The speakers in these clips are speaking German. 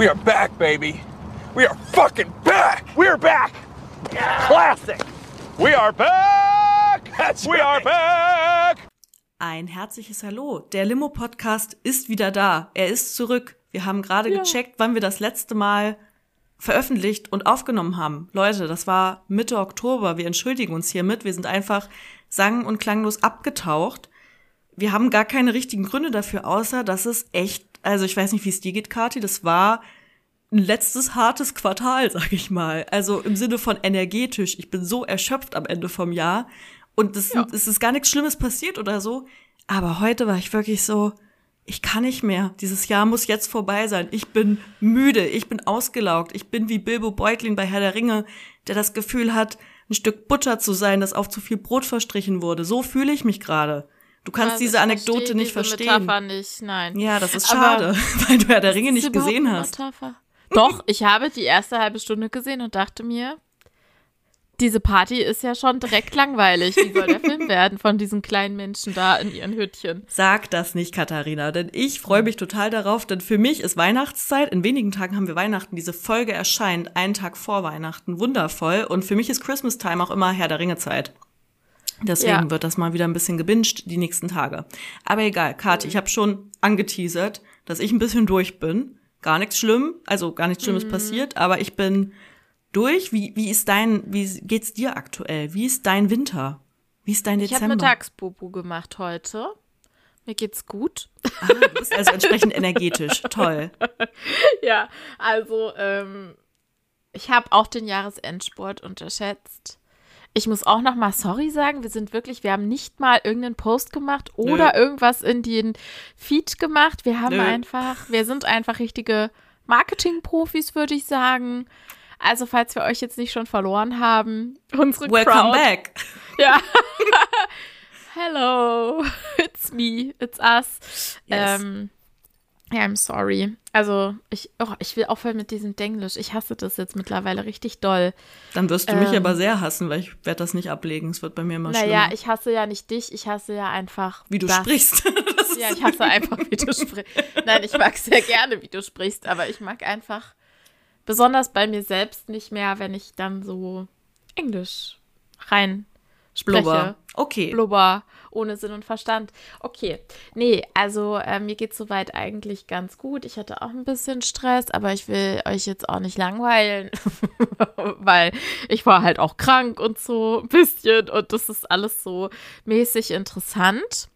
We are back, baby. We are fucking back. We are back. Yeah. Classic. We are back. That's We are back. Ein herzliches Hallo. Der Limo-Podcast ist wieder da. Er ist zurück. Wir haben gerade gecheckt, wann wir das letzte Mal veröffentlicht und aufgenommen haben. Leute, das war Mitte Oktober. Wir entschuldigen uns hiermit. Wir sind einfach sang- und klanglos abgetaucht. Wir haben gar keine richtigen Gründe dafür, außer dass es echt, also ich weiß nicht, wie es dir geht, Kathi, das war ein letztes hartes Quartal, sag ich mal. Also im Sinne von energetisch. Ich bin so erschöpft am Ende vom Jahr. Und es ist gar nichts Schlimmes passiert oder so. Aber heute war ich wirklich so, ich kann nicht mehr. Dieses Jahr muss jetzt vorbei sein. Ich bin müde, ich bin ausgelaugt. Ich bin wie Bilbo Beutlin bei Herr der Ringe, der das Gefühl hat, ein Stück Butter zu sein, das auf zu viel Brot verstrichen wurde. So fühle ich mich gerade. Du kannst diese Anekdote nicht verstehen. Metapher nicht, nein. Ja, das ist schade, weil du Herr der Ringe nicht gesehen hast. Metapher? Doch, ich habe die erste halbe Stunde gesehen und dachte mir, diese Party ist ja schon direkt langweilig. Wie soll der Film werden von diesen kleinen Menschen da in ihren Hüttchen? Sag das nicht, Katharina, denn ich freue mich total darauf, denn für mich ist Weihnachtszeit. In wenigen Tagen haben wir Weihnachten. Diese Folge erscheint einen Tag vor Weihnachten. Wundervoll. Und für mich ist Christmas Time auch immer Herr der Ringe Zeit. Deswegen wird das mal wieder ein bisschen gebinged die nächsten Tage. Aber egal, Kathi, ich habe schon angeteasert, dass ich ein bisschen durch bin. Gar nichts schlimm, also gar nichts Schlimmes passiert, aber ich bin durch. Wie geht's dir aktuell? Wie ist dein Winter? Wie ist dein Dezember? Ich habe Mittagspopo gemacht heute. Mir geht's gut. Du bist also entsprechend energetisch. Toll. Ja, also ich habe auch den Jahresendsport unterschätzt. Ich muss auch noch mal sorry sagen, wir haben nicht mal irgendeinen Post gemacht oder irgendwas in den Feed gemacht. Wir sind einfach richtige Marketing-Profis, würde ich sagen. Also, falls wir euch jetzt nicht schon verloren haben, unsere Welcome Crowd. back. Ja. Hello, it's me, it's us. Yes. I'm sorry. Also, ich will aufhören mit diesem Denglisch. Ich hasse das jetzt mittlerweile richtig doll. Dann wirst du mich aber sehr hassen, weil ich werde das nicht ablegen. Es wird bei mir immer schlimmer. Naja, ich hasse ja nicht dich, ich hasse ja einfach wie du das. sprichst. Ja, ich hasse einfach, wie du sprichst. Nein, ich mag sehr gerne, wie du sprichst, aber ich mag einfach, besonders bei mir selbst, nicht mehr, wenn ich dann so Englisch rein spreche. Blubber. Okay. Blubber, ohne Sinn und Verstand. Okay, nee, also mir geht's soweit eigentlich ganz gut. Ich hatte auch ein bisschen Stress, aber ich will euch jetzt auch nicht langweilen, weil ich war halt auch krank und so ein bisschen und das ist alles so mäßig interessant.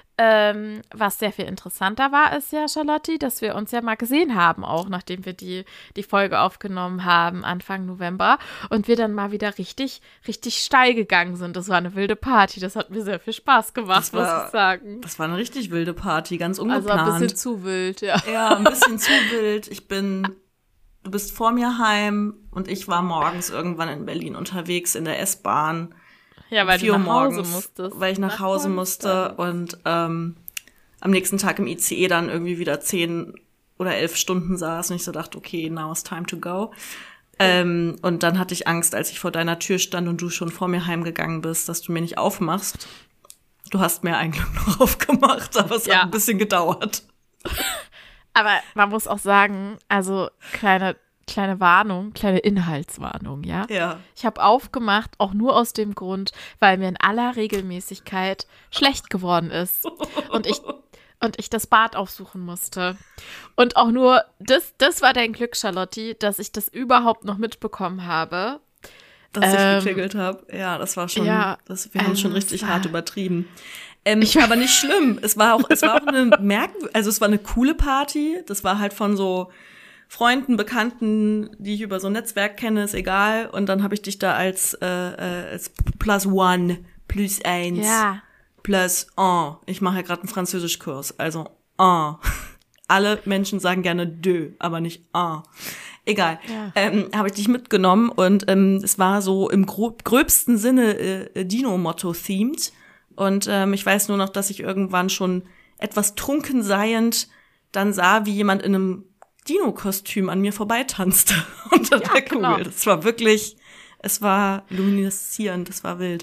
Was sehr viel interessanter war, ist ja, Charlotte, dass wir uns ja mal gesehen haben, auch nachdem wir die Folge aufgenommen haben, Anfang November, und wir dann mal wieder richtig, richtig steil gegangen sind. Das war eine wilde Party, das hat mir sehr viel Spaß gemacht, muss ich sagen. Das war eine richtig wilde Party, ganz ungeplant. Also ein bisschen zu wild, ja. Ja, ein bisschen zu wild. Du bist vor mir heim und ich war morgens irgendwann in Berlin unterwegs in der S-Bahn. Ja, weil du nach Hause musstest. Weil ich nach Hause musste und am nächsten Tag im ICE dann irgendwie wieder 10 oder 11 Stunden saß und ich so dachte, okay, now it's time to go. Und dann hatte ich Angst, als ich vor deiner Tür stand und du schon vor mir heimgegangen bist, dass du mir nicht aufmachst. Du hast mir eigentlich noch aufgemacht, aber es hat ein bisschen gedauert. Aber man muss auch sagen, also kleine Warnung, kleine Inhaltswarnung, ja? Ja. Ich habe aufgemacht, auch nur aus dem Grund, weil mir in aller Regelmäßigkeit schlecht geworden ist und ich das Bad aufsuchen musste. Und auch nur, das war dein Glück, Charlotte, dass ich das überhaupt noch mitbekommen habe. Dass ich geklingelt habe. Ja, das war schon, wir haben schon richtig hart übertrieben. Aber nicht schlimm. Es war auch es war eine coole Party. Das war halt von so Freunden, Bekannten, die ich über so ein Netzwerk kenne, ist egal. Und dann habe ich dich da als plus one, plus eins, plus un. Ich mache ja gerade einen Französischkurs, also un. Alle Menschen sagen gerne deux, aber nicht un. Egal. Ja. Habe ich dich mitgenommen und es war so im gröbsten Sinne Dino-Motto-themed. Und ich weiß nur noch, dass ich irgendwann schon etwas trunken seiend dann sah, wie jemand in einem Dino-Kostüm an mir vorbeitanzte unter der Kugel. Genau. Das war wirklich, es war lumineszierend, das war wild.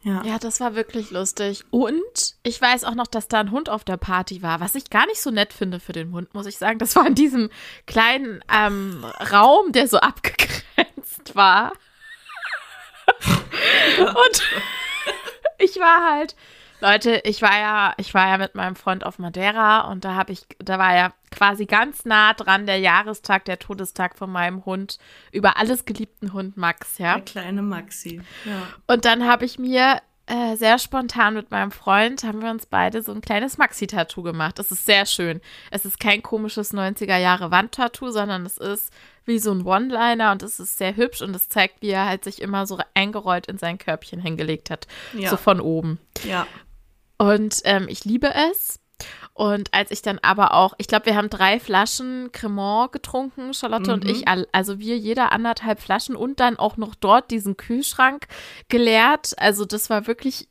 Ja, das war wirklich lustig. Und ich weiß auch noch, dass da ein Hund auf der Party war, was ich gar nicht so nett finde für den Hund, muss ich sagen. Das war in diesem kleinen Raum, der so abgegrenzt war. Und ich war halt, Leute, ich war ja mit meinem Freund auf Madeira und da war ja quasi ganz nah dran der Jahrestag, der Todestag von meinem Hund, über alles geliebten Hund Max, ja. Der kleine Maxi, ja. Und dann habe ich mir sehr spontan mit meinem Freund, haben wir uns beide so ein kleines Maxi-Tattoo gemacht. Das ist sehr schön. Es ist kein komisches 90er-Jahre-Wand-Tattoo, sondern es ist wie so ein One-Liner und es ist sehr hübsch und es zeigt, wie er halt sich immer so eingerollt in sein Körbchen hingelegt hat. Ja. So von oben. Ja. Und ich liebe es. Und als ich dann aber auch, ich glaube, wir haben 3 Flaschen Cremant getrunken, Charlotte und ich, also wir jeder 1,5 Flaschen und dann auch noch dort diesen Kühlschrank geleert. Also es war wirklich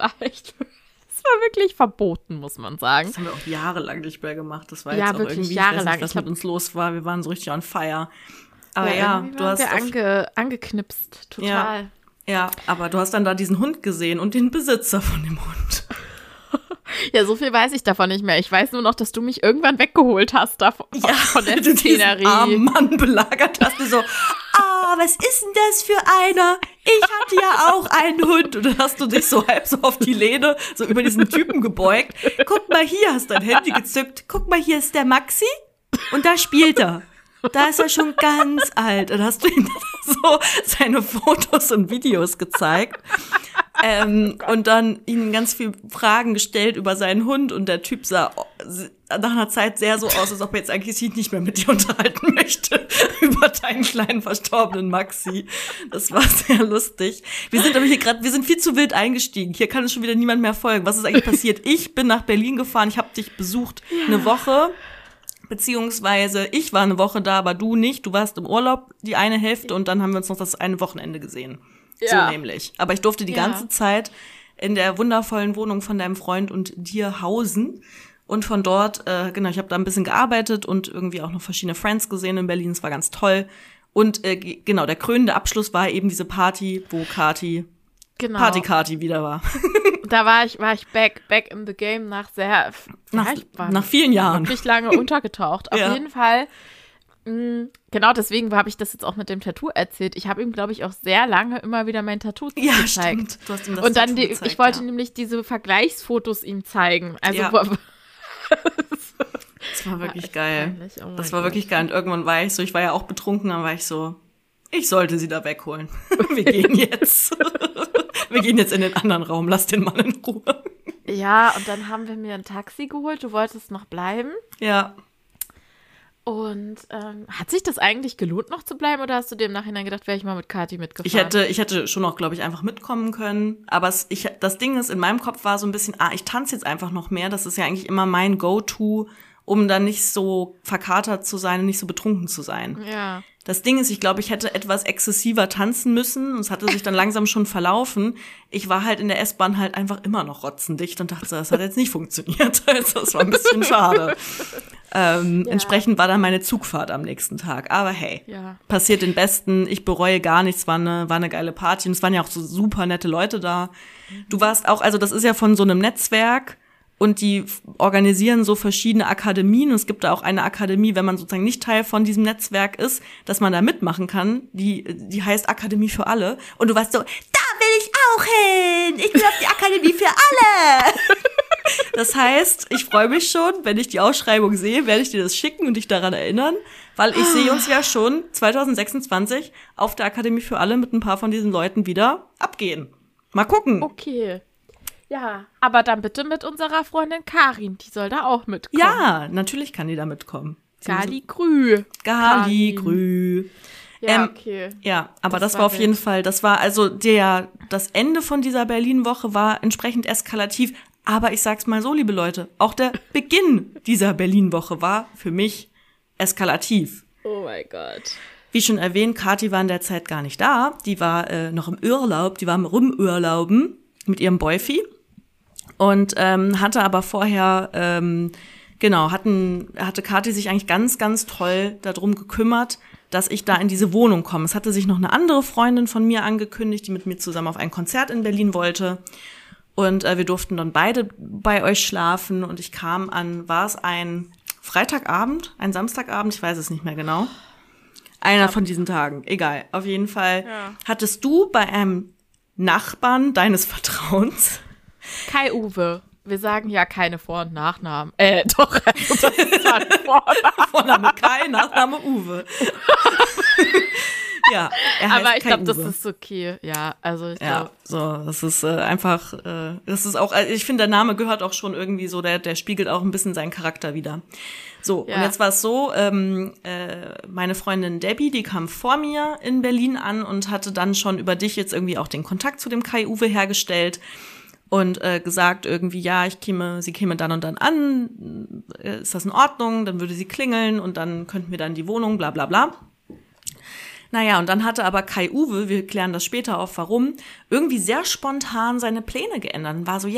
verboten, muss man sagen. Das haben wir auch jahrelang nicht mehr gemacht. Das war jetzt Ja, auch wirklich irgendwie, jahrelang. Ich weiß nicht, was mit uns los war. Wir waren so richtig on fire. Aber irgendwie du waren hast wir angeknipst, total. Ja, aber du hast dann da diesen Hund gesehen und den Besitzer von dem Hund. Ja, so viel weiß ich davon nicht mehr. Ich weiß nur noch, dass du mich irgendwann weggeholt hast von der du Szenerie. diesen armen Mann belagert hast, du so, was ist denn das für einer? Ich hatte ja auch einen Hund. Und dann hast du dich so halb so auf die Lehne, so über diesen Typen gebeugt. Guck mal hier, hast dein Handy gezückt. Guck mal, hier ist der Maxi und da spielt er. Da ist er schon ganz alt. Und hast du ihm so seine Fotos und Videos gezeigt. Und dann ihm ganz viele Fragen gestellt über seinen Hund. Und der Typ sah nach einer Zeit sehr so aus, als ob er jetzt eigentlich sich nicht mehr mit dir unterhalten möchte über deinen kleinen verstorbenen Maxi. Das war sehr lustig. Wir sind viel zu wild eingestiegen. Hier kann uns schon wieder niemand mehr folgen. Was ist eigentlich passiert? Ich bin nach Berlin gefahren. Ich habe dich besucht eine Woche. Beziehungsweise ich war eine Woche da, aber du nicht. Du warst im Urlaub die eine Hälfte und dann haben wir uns noch das eine Wochenende gesehen. Ja. So nämlich. Aber ich durfte die ganze Zeit in der wundervollen Wohnung von deinem Freund und dir hausen. Und von dort, ich habe da ein bisschen gearbeitet und irgendwie auch noch verschiedene Friends gesehen in Berlin. Es war ganz toll. Und der krönende Abschluss war eben diese Party, wo Party wieder war. Da war ich back in the game nach vielen Jahren. Wirklich lange untergetaucht. Auf jeden Fall. Genau, deswegen habe ich das jetzt auch mit dem Tattoo erzählt. Ich habe ihm, glaube ich, auch sehr lange immer wieder mein Tattoo gezeigt. Stimmt. Du hast ihm das und dann Tattoo gezeigt, ich wollte nämlich diese Vergleichsfotos ihm zeigen. Also das war wirklich geil. Das war wirklich geil. Und irgendwann war ich war ja auch betrunken, dann war ich so, ich sollte sie da wegholen. Wir gehen jetzt. Wir gehen jetzt in den anderen Raum, lass den Mann in Ruhe. Ja, und dann haben wir mir ein Taxi geholt. Du wolltest noch bleiben. Ja. Und hat sich das eigentlich gelohnt, noch zu bleiben? Oder hast du dir im Nachhinein gedacht, wäre ich mal mit Kathi mitgefahren? Ich hätte schon noch, glaube ich, einfach mitkommen können. Aber das Ding ist, in meinem Kopf war so ein bisschen, ich tanze jetzt einfach noch mehr. Das ist ja eigentlich immer mein Go-To, um dann nicht so verkatert zu sein und nicht so betrunken zu sein. Ja. Das Ding ist, ich glaube, ich hätte etwas exzessiver tanzen müssen und es hatte sich dann langsam schon verlaufen. Ich war halt in der S-Bahn halt einfach immer noch rotzendicht und dachte, das hat jetzt nicht funktioniert. Also das war ein bisschen schade. Entsprechend war dann meine Zugfahrt am nächsten Tag. Aber hey, passiert den Besten. Ich bereue gar nichts. War eine geile Party und es waren ja auch so super nette Leute da. Du warst auch, also das ist ja von so einem Netzwerk. Und die organisieren so verschiedene Akademien. Und es gibt da auch eine Akademie, wenn man sozusagen nicht Teil von diesem Netzwerk ist, dass man da mitmachen kann. Die heißt Akademie für alle. Und du warst so, da will ich auch hin. Ich will auf die Akademie für alle. Das heißt, ich freue mich schon, wenn ich die Ausschreibung sehe, werde ich dir das schicken und dich daran erinnern. Weil ich sehe uns ja schon 2026 auf der Akademie für alle mit ein paar von diesen Leuten wieder abgehen. Mal gucken. Okay. Ja, aber dann bitte mit unserer Freundin Karin, die soll da auch mitkommen. Ja, natürlich kann die da mitkommen. Gali-Grü. Ja, okay. Ja, aber das war auf jeden Fall, das war also das Ende von dieser Berlin-Woche war entsprechend eskalativ. Aber ich sag's mal so, liebe Leute, auch der Beginn dieser Berlin-Woche war für mich eskalativ. Oh mein Gott. Wie schon erwähnt, Kathi war in der Zeit gar nicht da. Die war noch im Urlaub, die war im Rumurlauben mit ihrem Boyfi. Und hatte aber vorher Genau, hatte Kathi sich eigentlich ganz, ganz toll darum gekümmert, dass ich da in diese Wohnung komme. Es hatte sich noch eine andere Freundin von mir angekündigt, die mit mir zusammen auf ein Konzert in Berlin wollte. Und wir durften dann beide bei euch schlafen. Und ich kam an, war es ein Freitagabend, ein Samstagabend, ich weiß es nicht mehr genau. Einer von diesen Tagen, egal. Auf jeden Fall hattest du bei einem Nachbarn deines Vertrauens Kai-Uwe. Wir sagen ja keine Vor- und Nachnamen. Doch, also das ist ein Vorname Kai, Nachname Uwe. Ja, er heißt aber ich glaube, das Kai-Uwe. ist okay. Ja, also ich Ja, glaube. so, das ist einfach, das ist auch, also ich finde, der Name gehört auch schon irgendwie so, der spiegelt auch ein bisschen seinen Charakter wider. So, Ja. und jetzt war es so, meine Freundin Debbie, die kam vor mir in Berlin an und hatte dann schon über dich jetzt irgendwie auch den Kontakt zu dem Kai-Uwe hergestellt und gesagt irgendwie, ja, sie käme dann und dann an, ist das in Ordnung, dann würde sie klingeln und dann könnten wir dann die Wohnung, bla bla bla. Naja, und dann hatte aber Kai-Uwe, wir klären das später auf, warum, irgendwie sehr spontan seine Pläne geändert. Und war so,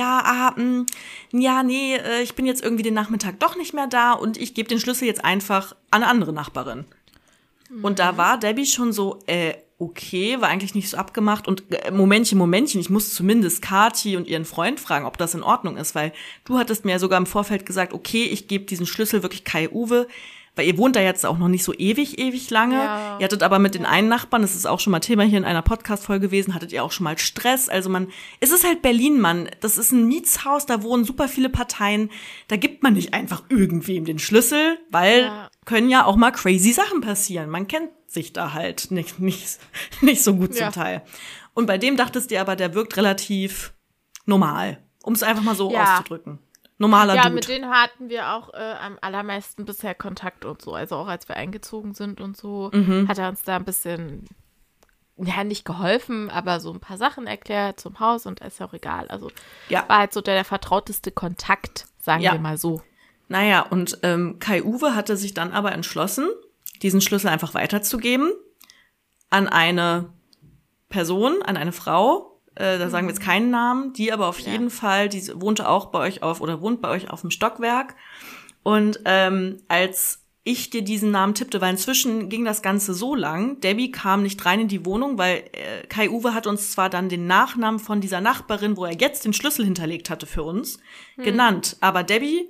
ich bin jetzt irgendwie den Nachmittag doch nicht mehr da und ich gebe den Schlüssel jetzt einfach an eine andere Nachbarin. Und da war Debbie schon so, okay, war eigentlich nicht so abgemacht. Und Momentchen, ich muss zumindest Kathi und ihren Freund fragen, ob das in Ordnung ist, weil du hattest mir ja sogar im Vorfeld gesagt, okay, ich gebe diesen Schlüssel wirklich Kai-Uwe, weil ihr wohnt da jetzt auch noch nicht so ewig lange. Ja. Ihr hattet aber mit den einen Nachbarn, das ist auch schon mal Thema hier in einer Podcast-Folge gewesen, hattet ihr auch schon mal Stress. Also es ist halt Berlin, Mann. Das ist ein Mietshaus, da wohnen super viele Parteien. Da gibt man nicht einfach irgendwem den Schlüssel, weil können ja auch mal crazy Sachen passieren. Man kennt sich da halt nicht so gut zum Teil. Und bei dem dachtest du aber, der wirkt relativ normal, um es einfach mal so auszudrücken. Normaler Ja, Dude. mit denen hatten wir auch am allermeisten bisher Kontakt und so. Also auch als wir eingezogen sind und so, hat er uns da ein bisschen, ja, nicht geholfen, aber so ein paar Sachen erklärt zum Haus und ist ja auch egal. Also war halt so der vertrauteste Kontakt, sagen wir mal so. Naja, und Kai-Uwe hatte sich dann aber entschlossen, diesen Schlüssel einfach weiterzugeben an eine Person, an eine Frau, da sagen wir jetzt keinen Namen, die aber auf jeden Fall, die wohnt bei euch auf dem Stockwerk. Und als ich dir diesen Namen tippte, weil inzwischen ging das Ganze so lang, Debbie kam nicht rein in die Wohnung, weil Kai-Uwe hat uns zwar dann den Nachnamen von dieser Nachbarin, wo er jetzt den Schlüssel hinterlegt hatte für uns, genannt, aber Debbie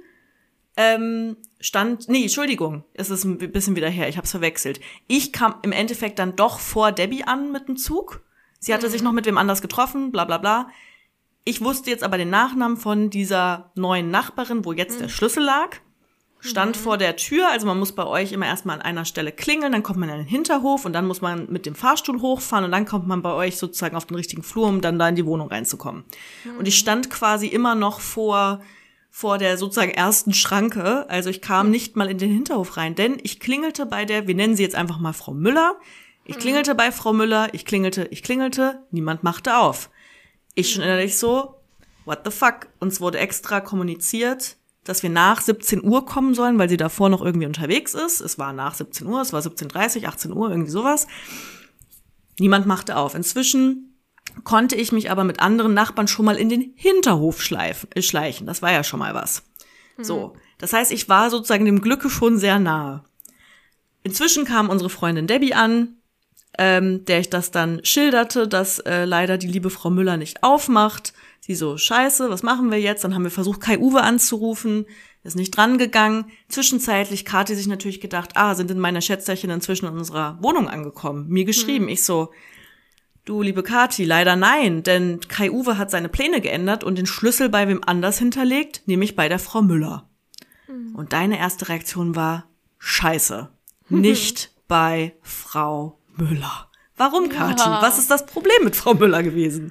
Entschuldigung, es ist ein bisschen wieder her, ich hab's verwechselt. Ich kam im Endeffekt dann doch vor Debbie an mit dem Zug. Sie hatte sich noch mit wem anders getroffen, bla bla bla. Ich wusste jetzt aber den Nachnamen von dieser neuen Nachbarin, wo jetzt der Schlüssel lag. Stand vor der Tür, also man muss bei euch immer erstmal an einer Stelle klingeln, dann kommt man in den Hinterhof und dann muss man mit dem Fahrstuhl hochfahren und dann kommt man bei euch sozusagen auf den richtigen Flur, um dann da in die Wohnung reinzukommen. Und ich stand quasi immer noch vor der sozusagen ersten Schranke, also ich kam nicht mal in den Hinterhof rein, denn ich klingelte bei wir nennen sie jetzt einfach mal Frau Müller. Ich klingelte bei Frau Müller, ich klingelte, niemand machte auf. Ich schon innerlich so, what the fuck? Uns wurde extra kommuniziert, dass wir nach 17 Uhr kommen sollen, weil sie davor noch irgendwie unterwegs ist. Es war nach 17 Uhr, es war 17:30, 18 Uhr, irgendwie sowas. Niemand machte auf. Inzwischen konnte ich mich aber mit anderen Nachbarn schon mal in den Hinterhof schleichen. Das war ja schon mal was. So, das heißt, ich war sozusagen dem Glücke schon sehr nahe. Inzwischen kam unsere Freundin Debbie an, der ich das dann schilderte, dass leider die liebe Frau Müller nicht aufmacht. Sie so, scheiße, was machen wir jetzt? Dann haben wir versucht, Kai-Uwe anzurufen, ist nicht dran gegangen. Zwischenzeitlich Kathi sich natürlich gedacht, sind denn meine Schätzerchen inzwischen in unserer Wohnung angekommen? Mir geschrieben, ich so, du liebe Kathi, leider nein, denn Kai-Uwe hat seine Pläne geändert und den Schlüssel bei wem anders hinterlegt, nämlich bei der Frau Müller. Und deine erste Reaktion war, scheiße, nicht bei Frau Müller. Warum, Kathi? Was ist das Problem mit Frau Müller gewesen?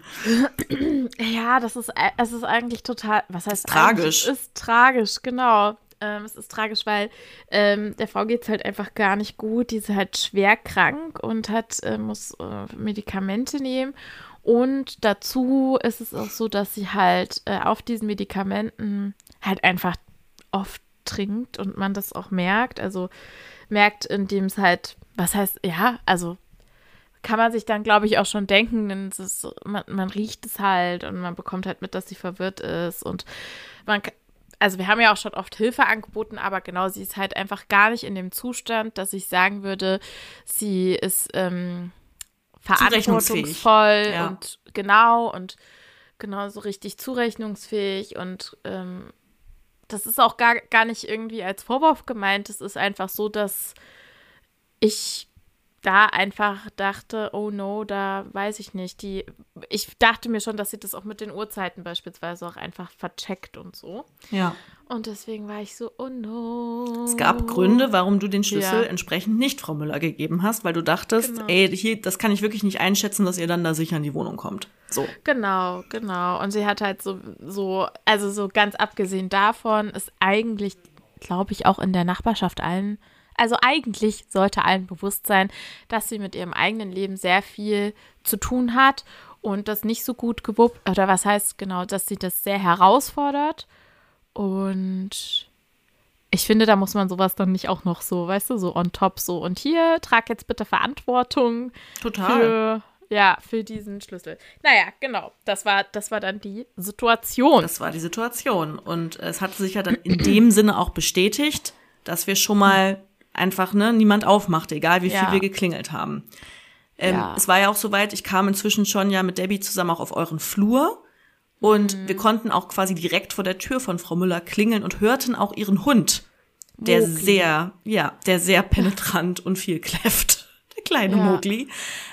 Ja, es ist eigentlich total, was heißt tragisch? Es ist tragisch, genau. Es ist tragisch, weil der Frau geht's halt einfach gar nicht gut. Die ist halt schwer krank und muss Medikamente nehmen. Und dazu ist es auch so, dass sie halt auf diesen Medikamenten halt einfach oft trinkt und man das auch merkt. Also merkt, indem es halt, was heißt, ja, also kann man sich dann, glaube ich, auch schon denken, denn es ist, man riecht es halt und man bekommt halt mit, dass sie verwirrt ist und also wir haben ja auch schon oft Hilfe angeboten, aber genau, sie ist halt einfach gar nicht in dem Zustand, dass ich sagen würde, sie ist verantwortungsvoll und genau so richtig zurechnungsfähig und das ist auch gar nicht irgendwie als Vorwurf gemeint. Es ist einfach so, dass ich da einfach dachte, oh no, da weiß ich nicht. Ich dachte mir schon, dass sie das auch mit den Uhrzeiten beispielsweise auch einfach vercheckt und so. Ja. Und deswegen war ich so, oh no. Es gab Gründe, warum du den Schlüssel entsprechend nicht Frau Müller gegeben hast, weil du dachtest, hier, das kann ich wirklich nicht einschätzen, dass ihr dann da sicher in die Wohnung kommt. So. Genau. Und sie hat halt so ganz abgesehen davon, ist eigentlich, glaube ich, auch in der Nachbarschaft also eigentlich sollte allen bewusst sein, dass sie mit ihrem eigenen Leben sehr viel zu tun hat und das nicht so gut gewuppt, oder was heißt genau, dass sie das sehr herausfordert. Und ich finde, da muss man sowas dann nicht auch noch so, weißt du, so on top so. Und hier, trag jetzt bitte Verantwortung für diesen Schlüssel. Naja, genau, das war dann die Situation. Das war die Situation. Und es hat sich ja dann in dem Sinne auch bestätigt, dass wir schon mal einfach, niemand aufmachte, egal wie viel wir geklingelt haben. Es war ja auch soweit, ich kam inzwischen schon ja mit Debbie zusammen auch auf euren Flur und wir konnten auch quasi direkt vor der Tür von Frau Müller klingeln und hörten auch ihren Hund, der sehr penetrant und viel kläfft. Der kleine Mowgli.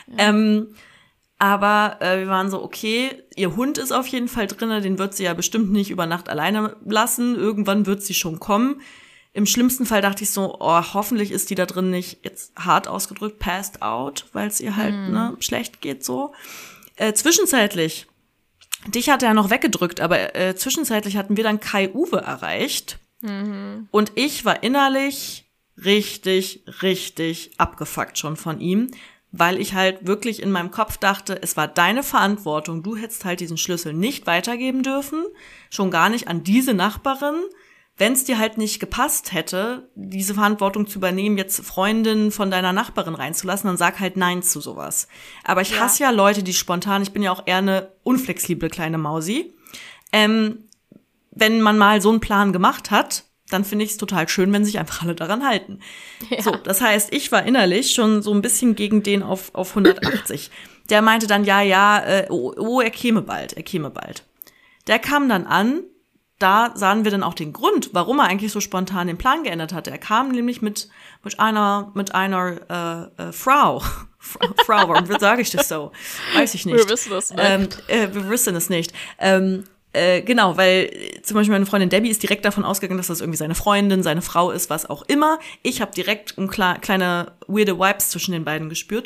Aber wir waren so, okay, ihr Hund ist auf jeden Fall drinne, den wird sie ja bestimmt nicht über Nacht alleine lassen. Irgendwann wird sie schon kommen. Im schlimmsten Fall dachte ich so, hoffentlich ist die da drin nicht, jetzt hart ausgedrückt, passed out, weil es ihr halt schlecht geht so. Zwischenzeitlich, dich hat er noch weggedrückt, aber zwischenzeitlich hatten wir dann Kai-Uwe erreicht. Und ich war innerlich richtig, richtig abgefuckt schon von ihm, weil ich halt wirklich in meinem Kopf dachte, es war deine Verantwortung, du hättest halt diesen Schlüssel nicht weitergeben dürfen, schon gar nicht an diese Nachbarin. Wenn es dir halt nicht gepasst hätte, diese Verantwortung zu übernehmen, jetzt Freundin von deiner Nachbarin reinzulassen, dann sag halt Nein zu sowas. Aber ich hasse ja Leute, die spontan, ich bin ja auch eher eine unflexible kleine Mausi. Wenn man mal so einen Plan gemacht hat, dann finde ich es total schön, wenn sich einfach alle daran halten. Ja. So, das heißt, ich war innerlich schon so ein bisschen gegen den auf 180. Der meinte dann, er käme bald. Der kam dann an. Da sahen wir dann auch den Grund, warum er eigentlich so spontan den Plan geändert hatte. Er kam nämlich mit einer Frau. Warum sage ich das so? Weiß ich nicht. Wir wissen das nicht. Wir wissen es nicht. Genau, weil zum Beispiel meine Freundin Debbie ist direkt davon ausgegangen, dass das irgendwie seine Freundin, seine Frau ist, was auch immer. Ich habe direkt kleine weirde Vibes zwischen den beiden gespürt.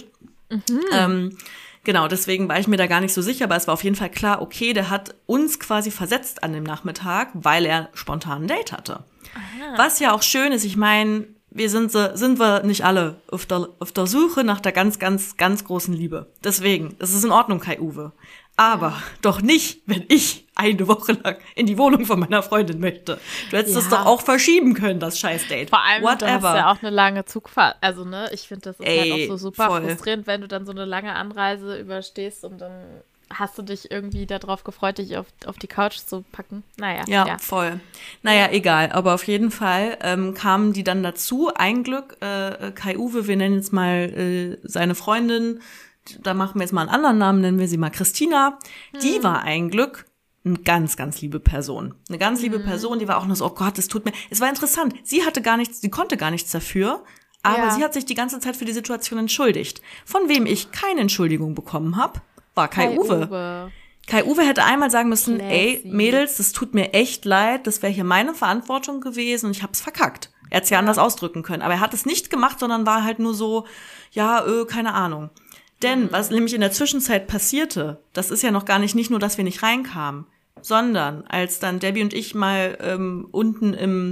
Genau, deswegen war ich mir da gar nicht so sicher, aber es war auf jeden Fall klar, okay, der hat uns quasi versetzt an dem Nachmittag, weil er spontan ein Date hatte. Aha. Was ja auch schön ist, ich meine, sind wir nicht alle auf der Suche nach der ganz, ganz, ganz großen Liebe. Deswegen, das ist in Ordnung, Kai-Uwe. Aber doch nicht, wenn ich eine Woche lang in die Wohnung von meiner Freundin möchte. Du hättest das doch auch verschieben können, das Scheiß-Date. Vor allem, du hast ja auch eine lange Zugfahrt. Also, ich finde, das ist halt auch so super frustrierend, wenn du dann so eine lange Anreise überstehst und dann hast du dich irgendwie darauf gefreut, dich auf die Couch zu packen. Naja. Ja, voll. Naja, egal. Aber auf jeden Fall kamen die dann dazu. Ein Glück, Kai-Uwe, wir nennen jetzt mal seine Freundin, da machen wir jetzt mal einen anderen Namen, nennen wir sie mal Christina. Die war ein Glück eine ganz, ganz liebe Person. Eine ganz liebe Person, die war auch nur so, oh Gott, es war interessant. Sie konnte gar nichts dafür, aber sie hat sich die ganze Zeit für die Situation entschuldigt. Von wem ich keine Entschuldigung bekommen habe, war Kai-Uwe. Kai-Uwe hätte einmal sagen müssen, ey, Mädels, das tut mir echt leid, das wäre hier meine Verantwortung gewesen und ich hab's verkackt. Er hätte es ja anders ausdrücken können, aber er hat es nicht gemacht, sondern war halt nur so, keine Ahnung. Denn was nämlich in der Zwischenzeit passierte, das ist ja noch gar nicht nur, dass wir nicht reinkamen, sondern als dann Debbie und ich mal unten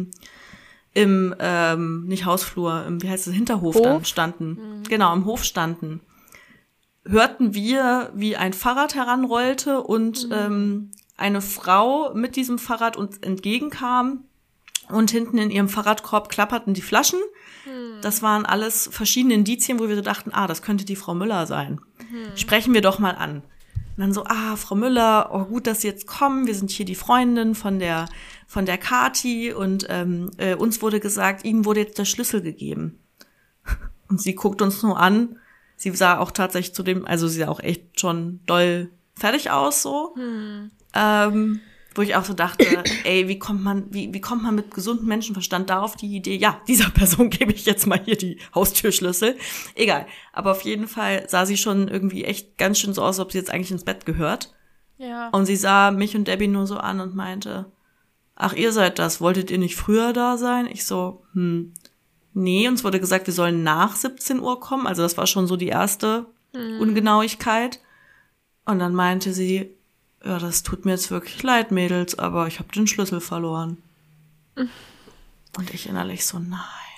im nicht Hausflur, wie heißt es, Hinterhof dann standen, genau, im Hof standen, hörten wir, wie ein Fahrrad heranrollte und eine Frau mit diesem Fahrrad uns entgegenkam und hinten in ihrem Fahrradkorb klapperten die Flaschen. Das waren alles verschiedene Indizien, wo wir so dachten, das könnte die Frau Müller sein. Sprechen wir doch mal an. Und dann so, Frau Müller, oh gut, dass Sie jetzt kommen. Wir sind hier die Freundin von der Kati und uns wurde gesagt, Ihnen wurde jetzt der Schlüssel gegeben. Und sie guckt uns nur an. Sie sah auch tatsächlich sie sah auch echt schon doll fertig aus, so. Wo ich auch so dachte, ey, wie kommt man mit gesundem Menschenverstand darauf die Idee, ja, dieser Person gebe ich jetzt mal hier die Haustürschlüssel. Egal. Aber auf jeden Fall sah sie schon irgendwie echt ganz schön so aus, als ob sie jetzt eigentlich ins Bett gehört. Ja. Und sie sah mich und Debbie nur so an und meinte, ach, ihr seid das, wolltet ihr nicht früher da sein? Ich so, nee, uns wurde gesagt, wir sollen nach 17 Uhr kommen. Also das war schon so die erste Ungenauigkeit. Und dann meinte sie, ja, das tut mir jetzt wirklich leid, Mädels, aber ich habe den Schlüssel verloren. Und ich innerlich so,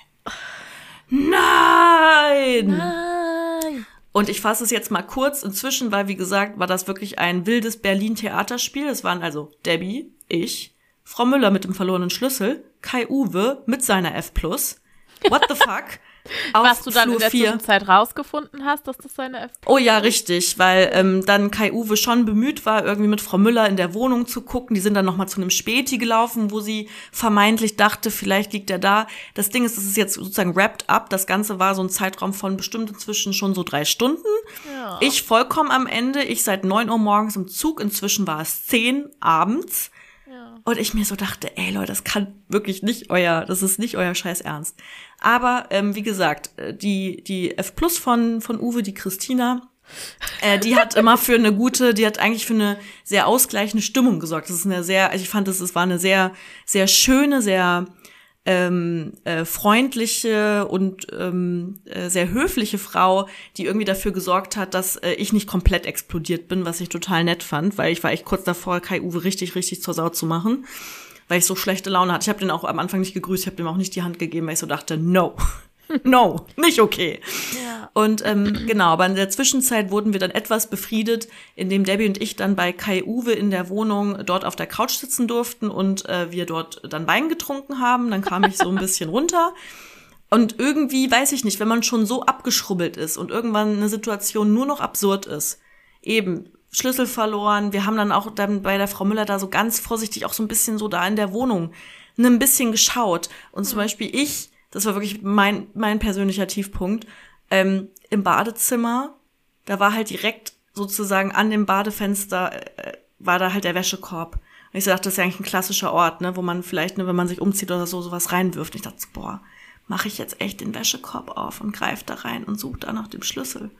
Nein! Und ich fasse es jetzt mal kurz. Inzwischen, weil, wie gesagt, war das wirklich ein wildes Berlin-Theaterspiel. Es waren also Debbie, ich, Frau Müller mit dem verlorenen Schlüssel, Kai-Uwe mit seiner F+. What the fuck? Was du dann Flur in der 4. Zwischenzeit rausgefunden hast, dass das seine F+. Oh ja, richtig, weil dann Kai-Uwe schon bemüht war, irgendwie mit Frau Müller in der Wohnung zu gucken. Die sind dann nochmal zu einem Späti gelaufen, wo sie vermeintlich dachte, vielleicht liegt er da. Das Ding ist, es ist jetzt sozusagen wrapped up. Das Ganze war so ein Zeitraum von bestimmt inzwischen schon so 3 Stunden. Ja. Ich vollkommen am Ende. Ich seit 9 Uhr morgens im Zug. Inzwischen war es 10 abends. Ja. Und ich mir so dachte, ey Leute, das kann wirklich das ist nicht euer Scheiß Ernst. Aber wie gesagt, die F+ von Uwe, die Christina, die hat immer die hat eigentlich für eine sehr ausgleichende Stimmung gesorgt. Das ist ich fand, es war eine sehr, sehr schöne, sehr freundliche und sehr höfliche Frau, die irgendwie dafür gesorgt hat, dass ich nicht komplett explodiert bin, was ich total nett fand, weil ich war echt kurz davor, Kai-Uwe richtig, richtig zur Sau zu machen, weil ich so schlechte Laune hatte. Ich habe den auch am Anfang nicht gegrüßt, ich habe dem auch nicht die Hand gegeben, weil ich so dachte, no, nicht okay. Ja. Und genau, aber in der Zwischenzeit wurden wir dann etwas befriedet, indem Debbie und ich dann bei Kai-Uwe in der Wohnung dort auf der Couch sitzen durften und wir dort dann Wein getrunken haben. Dann kam ich so ein bisschen runter. Und irgendwie, weiß ich nicht, wenn man schon so abgeschrubbelt ist und irgendwann eine Situation nur noch absurd ist, eben Schlüssel verloren, wir haben dann auch dann bei der Frau Müller da so ganz vorsichtig auch so ein bisschen so da in der Wohnung ein bisschen geschaut. Und zum Beispiel das war wirklich mein persönlicher Tiefpunkt, im Badezimmer, da war halt direkt sozusagen an dem Badefenster, war da halt der Wäschekorb. Und ich so dachte, das ist ja eigentlich ein klassischer Ort, ne, wo man vielleicht, wenn man sich umzieht oder so, sowas reinwirft. Und ich dachte, boah, mache ich jetzt echt den Wäschekorb auf und greife da rein und suche da nach dem Schlüssel.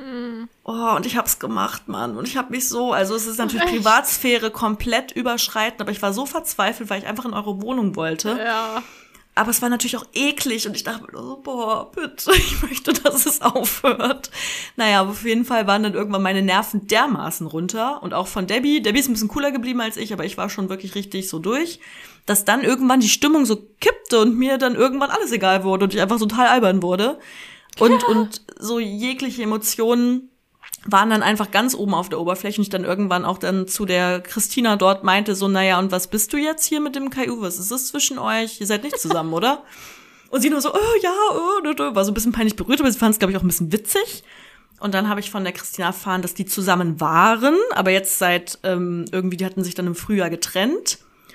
Oh, und ich hab's gemacht, Mann. Und ich hab mich es ist natürlich Privatsphäre komplett überschreiten, aber ich war so verzweifelt, weil ich einfach in eure Wohnung wollte. Ja. Aber es war natürlich auch eklig und ich dachte mir so, boah, bitte, ich möchte, dass es aufhört. Naja, aber auf jeden Fall waren dann irgendwann meine Nerven dermaßen runter und auch von Debbie. Debbie ist ein bisschen cooler geblieben als ich, aber ich war schon wirklich richtig so durch, dass dann irgendwann die Stimmung so kippte und mir dann irgendwann alles egal wurde und ich einfach total albern wurde. Und so jegliche Emotionen waren dann einfach ganz oben auf der Oberfläche und ich dann irgendwann auch dann zu der Christina dort meinte so, naja, und was bist du jetzt hier mit dem Kai-Uwe? Was ist das zwischen euch? Ihr seid nicht zusammen, oder? Und sie nur so, war so ein bisschen peinlich berührt, aber sie fand es, glaube ich, auch ein bisschen witzig. Und dann habe ich von der Christina erfahren, dass die zusammen waren, aber jetzt seit die hatten sich dann im Frühjahr getrennt.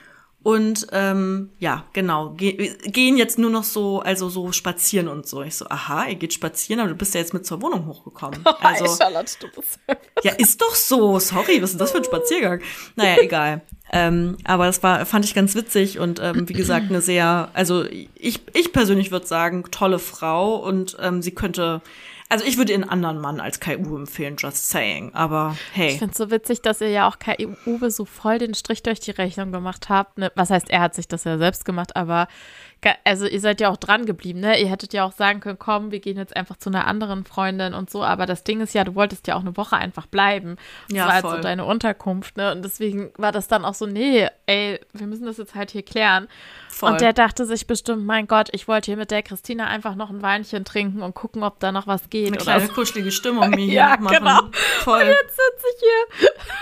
Und ja, genau, gehen jetzt nur noch so spazieren und so. Ich so, aha, ihr geht spazieren, aber du bist ja jetzt mit zur Wohnung hochgekommen. Also, Charlotte, du bist ja, ist doch so. Sorry, was ist das für ein Spaziergang? Naja, egal. Aber das fand ich ganz witzig und wie gesagt, eine sehr, also ich persönlich würde sagen, tolle Frau und sie könnte. Also ich würde ihr einen anderen Mann als Kai-Uwe empfehlen, just saying. Aber hey. Ich finde es so witzig, dass ihr ja auch Kai-Uwe so voll den Strich durch die Rechnung gemacht habt. Ne? Was heißt, er hat sich das ja selbst gemacht, aber also ihr seid ja auch dran geblieben, ne? Ihr hättet ja auch sagen können, komm, wir gehen jetzt einfach zu einer anderen Freundin und so. Aber das Ding ist ja, du wolltest ja auch eine Woche einfach bleiben. Das Ja, war halt voll. so deine Unterkunft, ne? Und deswegen war das dann auch so, nee, ey, wir müssen das jetzt halt hier klären. Voll. Und der dachte sich bestimmt, mein Gott, ich wollte hier mit der Christina einfach noch ein Weinchen trinken und gucken, ob da noch was geht. Eine oder kleine so. kuschelige Stimmung mir hier Ja, noch machen. genau. Voll. Und jetzt sitze ich hier.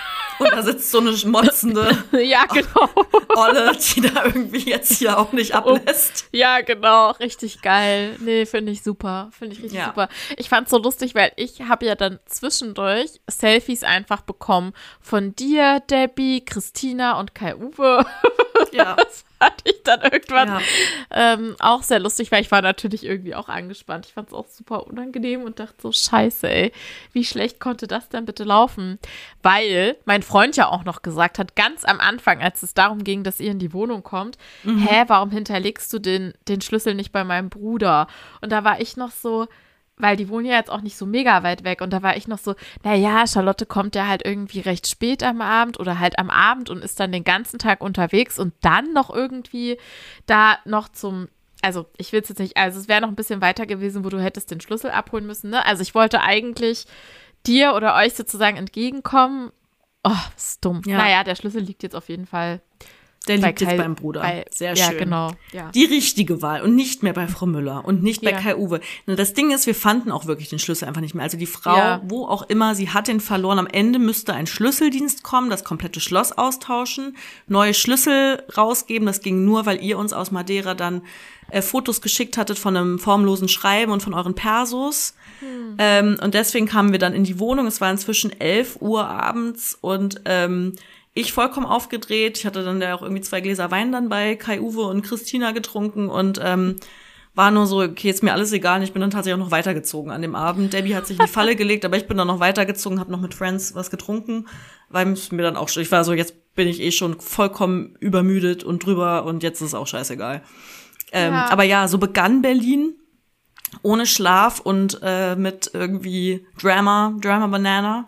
Und da sitzt so eine motzende Ja, genau. Olle, die da irgendwie jetzt hier auch nicht ablässt. Ja, genau. Richtig geil. Nee, finde ich super. Finde ich richtig super. Ich fand's so lustig, weil ich habe ja dann zwischendurch Selfies einfach bekommen von dir, Debbie, Christina und Kai-Uwe. Ja. Das fand ich dann irgendwann auch sehr lustig, weil ich war natürlich irgendwie auch angespannt. Ich fand es auch super unangenehm und dachte so, scheiße, ey, wie schlecht konnte das denn bitte laufen? Weil mein Freund ja auch noch gesagt hat, ganz am Anfang, als es darum ging, dass ihr in die Wohnung kommt, warum hinterlegst du den Schlüssel nicht bei meinem Bruder? Und da war ich noch so, weil die wohnen ja jetzt auch nicht so mega weit weg. Und da war ich noch so, naja, Charlotte kommt ja halt irgendwie recht spät am Abend oder halt am Abend und ist dann den ganzen Tag unterwegs und dann noch irgendwie da noch also ich will es jetzt nicht, also es wäre noch ein bisschen weiter gewesen, wo du hättest den Schlüssel abholen müssen, ne? Also ich wollte eigentlich dir oder euch sozusagen entgegenkommen. Oh, das ist dumm. Ja. Naja, der Schlüssel liegt jetzt auf jeden Fall. Der liegt Kai, jetzt beim Bruder. Sehr schön. Ja, genau. Ja. Die richtige Wahl und nicht mehr bei Frau Müller und nicht bei Ja. Kai-Uwe. Das Ding ist, wir fanden auch wirklich den Schlüssel einfach nicht mehr. Also die Frau, wo auch immer, sie hat den verloren. Am Ende müsste ein Schlüsseldienst kommen, das komplette Schloss austauschen, neue Schlüssel rausgeben. Das ging nur, weil ihr uns aus Madeira dann Fotos geschickt hattet von einem formlosen Schreiben und von euren Persos. Und deswegen kamen wir dann in die Wohnung. Es war inzwischen 11 Uhr abends und ich vollkommen aufgedreht. Ich hatte dann da auch irgendwie 2 Gläser Wein dann bei Kai-Uwe und Christina getrunken und war nur so, okay, ist mir alles egal. Und ich bin dann tatsächlich auch noch weitergezogen an dem Abend. Debbie hat sich in die Falle gelegt, aber ich bin dann noch weitergezogen, habe noch mit Friends was getrunken, weil es mir dann auch, ich war so, jetzt bin ich eh schon vollkommen übermüdet und drüber und jetzt ist es auch scheißegal. Aber ja, so begann Berlin ohne Schlaf und mit irgendwie Drama Banana.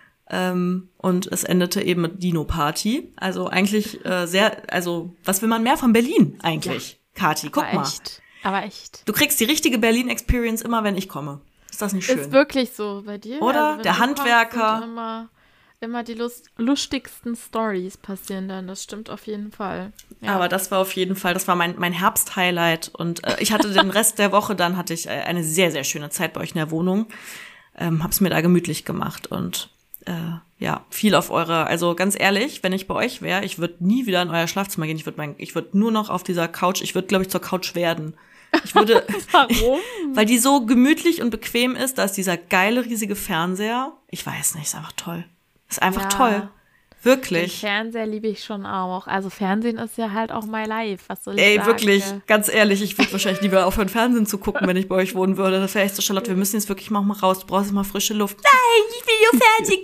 Und es endete eben mit Dino-Party. Also eigentlich was will man mehr von Berlin eigentlich? Ja. Kathi, guck mal. Aber echt. Du kriegst die richtige Berlin-Experience immer, wenn ich komme. Ist das nicht schön? Ist wirklich so bei dir. Oder? Also, der Handwerker. Immer die lustigsten Stories passieren dann, das stimmt auf jeden Fall. Ja. Aber das war auf jeden Fall, das war mein Herbst-Highlight. Und ich hatte den Rest der Woche, dann hatte ich eine sehr, sehr schöne Zeit bei euch in der Wohnung. Hab's mir da gemütlich gemacht und viel auf also ganz ehrlich, wenn ich bei euch wäre, ich würde nie wieder in euer Schlafzimmer gehen. Ich würde nur noch auf dieser Couch, ich würde, glaube ich, zur Couch werden. Ich würde, Warum? Weil die so gemütlich und bequem ist, da ist dieser geile, riesige Fernseher. Ich weiß nicht, ist einfach toll. Ist einfach toll. Wirklich. Den Fernseher liebe ich schon auch. Also Fernsehen ist ja halt auch my life. Was soll ich sagen? Wirklich, ganz ehrlich, ich würde wahrscheinlich lieber aufhören, Fernsehen zu gucken, wenn ich bei euch wohnen würde. Das wäre echt so, Charlotte, wir müssen jetzt wirklich mal raus. Du brauchst mal frische Luft. Nein, ich will nur Fernsehen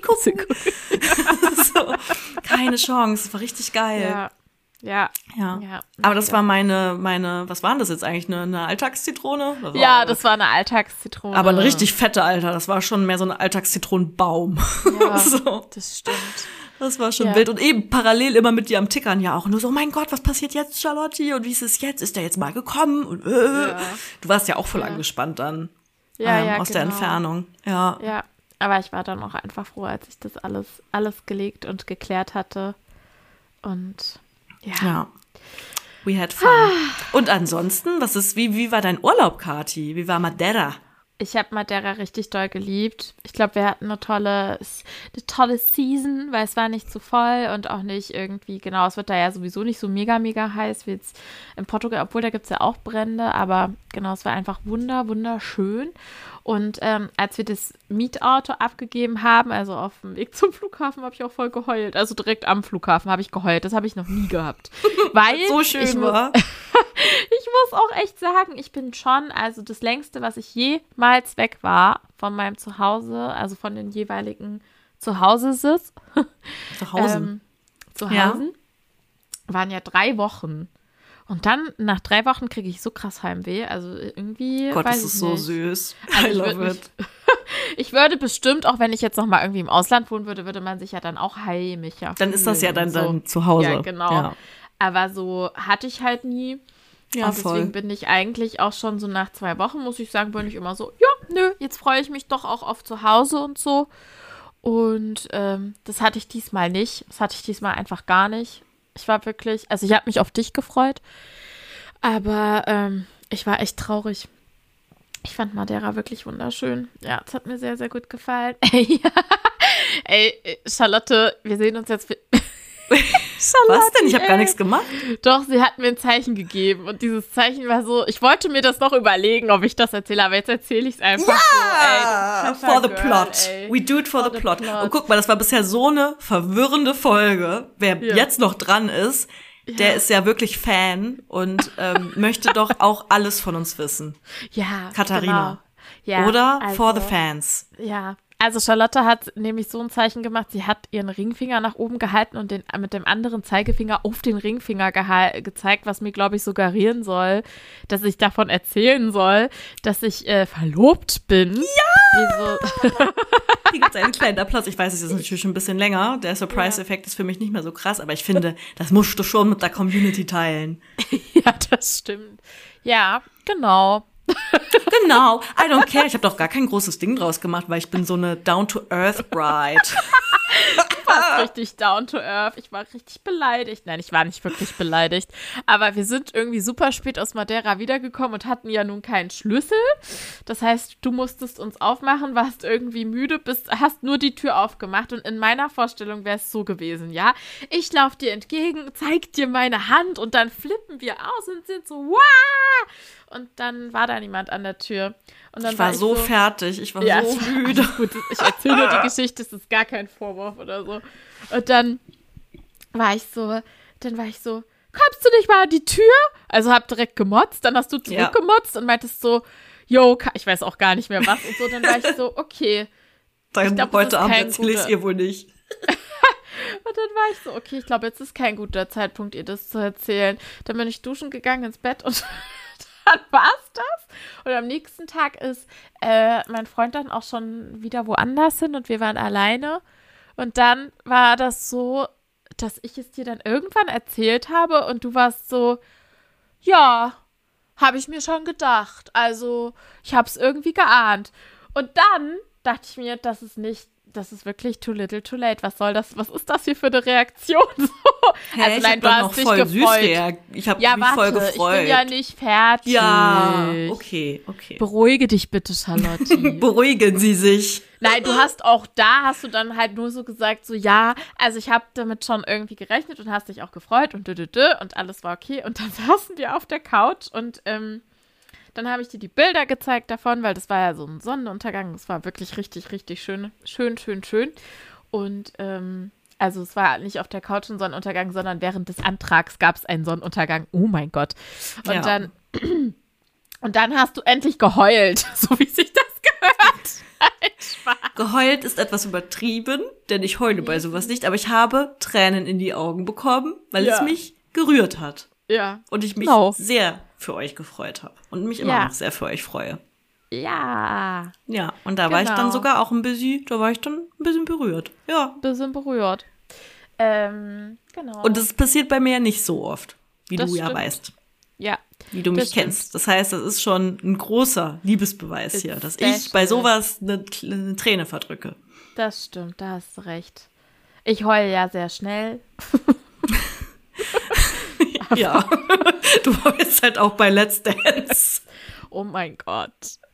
gucken. So, keine Chance. Das war richtig geil. Ja. Aber das war meine, was war denn das jetzt eigentlich? Eine Alltagszitrone? Das war eine Alltagszitrone. Aber eine richtig fette, Alter. Das war schon mehr so ein Alltagszitronenbaum. Ja, so. Das stimmt. Das war schon wild. Und eben parallel immer mit dir am Tickern ja auch. Und du so, oh mein Gott, was passiert jetzt, Charlotte? Und wie ist es jetzt? Ist der jetzt mal gekommen? Und du warst ja auch voll angespannt dann. Aus der Entfernung. Ja, aber ich war dann auch einfach froh, als ich das alles gelegt und geklärt hatte. Und ja. We had fun. Und ansonsten, wie war dein Urlaub, Kathi? Wie war Madeira? Ich habe Madeira richtig doll geliebt. Ich glaube, wir hatten eine tolle Season, weil es war nicht zu voll und auch nicht irgendwie, genau, es wird da ja sowieso nicht so mega, mega heiß wie jetzt in Portugal, obwohl da gibt es ja auch Brände, aber genau, es war einfach wunderschön. Und als wir das Mietauto abgegeben haben, also auf dem Weg zum Flughafen, habe ich auch voll geheult. Also direkt am Flughafen habe ich geheult. Das habe ich noch nie gehabt. Weil so schön war. Ich muss auch echt sagen, ich bin schon, also das längste, was ich jemals weg war von meinem Zuhause, also von den jeweiligen Zuhause-Sitz. Waren ja 3 Wochen. Und dann, nach 3 Wochen kriege ich so krass Heimweh. Also irgendwie, Gott, weiß das ist ich so nicht. süß. Also I love it. Ich würde bestimmt, auch wenn ich jetzt noch mal irgendwie im Ausland wohnen würde, würde man sich ja dann auch heimiger Dann ist das ja fühlen dein und so. Zuhause. Ja, genau. Ja. Aber so hatte ich halt nie. Ja, und deswegen voll. bin ich eigentlich auch schon so nach 2 Wochen, muss ich sagen, bin ich immer so, ja, nö, jetzt freue ich mich doch auch auf zu Hause und so. Und das hatte ich diesmal nicht. Das hatte ich diesmal einfach gar nicht. Ich war wirklich, also ich habe mich auf dich gefreut, aber ich war echt traurig. Ich fand Madeira wirklich wunderschön. Ja, es hat mir sehr, sehr gut gefallen. Ey, Charlotte, wir sehen uns jetzt. Was denn? Ich habe gar nichts gemacht. Doch, sie hat mir ein Zeichen gegeben und dieses Zeichen war so, ich wollte mir das noch überlegen, ob ich das erzähle, aber jetzt erzähle ich es einfach Ja, so. Ey, for the Girl, plot. ey. We do it for the plot. Und guck mal, das war bisher so eine verwirrende Folge. Wer jetzt noch dran ist, der ist ja wirklich Fan und möchte doch auch alles von uns wissen. Ja, Katharina. Genau. Ja, Oder also, for the fans. Ja, also Charlotte hat nämlich so ein Zeichen gemacht, sie hat ihren Ringfinger nach oben gehalten und mit dem anderen Zeigefinger auf den Ringfinger gezeigt, was mir, glaube ich, suggerieren soll, dass ich davon erzählen soll, dass ich verlobt bin. Ja! Hier gibt es einen kleinen Applaus. Ich weiß, es ist natürlich schon ein bisschen länger. Der Surprise-Effekt ist für mich nicht mehr so krass, aber ich finde, das musst du schon mit der Community teilen. Ja, das stimmt. Ja, genau. Genau. I don't care. Ich habe doch gar kein großes Ding draus gemacht, weil ich bin so eine Down-to-Earth-Bride. Du warst richtig down to earth. Ich war richtig beleidigt. Nein, ich war nicht wirklich beleidigt. Aber wir sind irgendwie super spät aus Madeira wiedergekommen und hatten ja nun keinen Schlüssel. Das heißt, du musstest uns aufmachen, warst irgendwie müde, hast nur die Tür aufgemacht. Und in meiner Vorstellung wäre es so gewesen, ja. Ich laufe dir entgegen, zeig dir meine Hand und dann flippen wir aus und sind so, wow! Und dann war da niemand an der Tür. Und dann Ich war so fertig, ich war so müde. Gut, ich erzähle nur die Geschichte, es ist gar kein Vorwurf oder so. Und dann war ich so, kommst du nicht mal an die Tür? Also hab direkt gemotzt, dann hast du zurückgemotzt und meintest so, yo, ich weiß auch gar nicht mehr was und so. Dann war ich so, okay. Dann Ich glaub, heute Abend erzähle ich es ihr wohl nicht. Und dann war ich so, okay, ich glaube, jetzt ist kein guter Zeitpunkt, ihr das zu erzählen. Dann bin ich duschen gegangen ins Bett und dann war's das. Und am nächsten Tag ist mein Freund dann auch schon wieder woanders hin und wir waren alleine. Und dann war das so, dass ich es dir dann irgendwann erzählt habe und du warst so, ja, habe ich mir schon gedacht. Also, ich habe es irgendwie geahnt. Und dann dachte ich mir, das ist wirklich too little, too late. Was soll das? Was ist das hier für eine Reaktion? Also nein, du hast dich gefreut. Ich habe mich voll gefreut. Ich bin ja nicht fertig. Ja, okay. Beruhige dich bitte, Charlotte. Beruhigen Sie sich. Nein, hast du dann halt nur so gesagt, so ja, also ich habe damit schon irgendwie gerechnet und hast dich auch gefreut und und alles war okay. Und dann saßen wir auf der Couch und dann habe ich dir die Bilder gezeigt davon, weil das war ja so ein Sonnenuntergang. Das war wirklich richtig, richtig schön. Schön. Und also es war nicht auf der Couch ein Sonnenuntergang, sondern während des Antrags gab es einen Sonnenuntergang. Oh mein Gott. Und dann hast du endlich geheult, so wie sich das gehört. Geheult ist etwas übertrieben, denn ich heule bei sowas nicht, aber ich habe Tränen in die Augen bekommen, weil es mich gerührt hat. Ja. Und ich mich sehr für euch gefreut habe und mich immer noch sehr für euch freue. Ja. Ja, und da war ich dann sogar auch ein bisschen berührt. Ja. Ein bisschen berührt. Genau. Und das passiert bei mir ja nicht so oft, wie das du stimmt. ja weißt. Ja. Wie du mich kennst. Das heißt, das ist schon ein großer Liebesbeweis hier, dass ich bei sowas eine Träne verdrücke. Das stimmt, da hast du recht. Ich heule ja sehr schnell. Ja, du heulst halt auch bei Let's Dance. Oh mein Gott.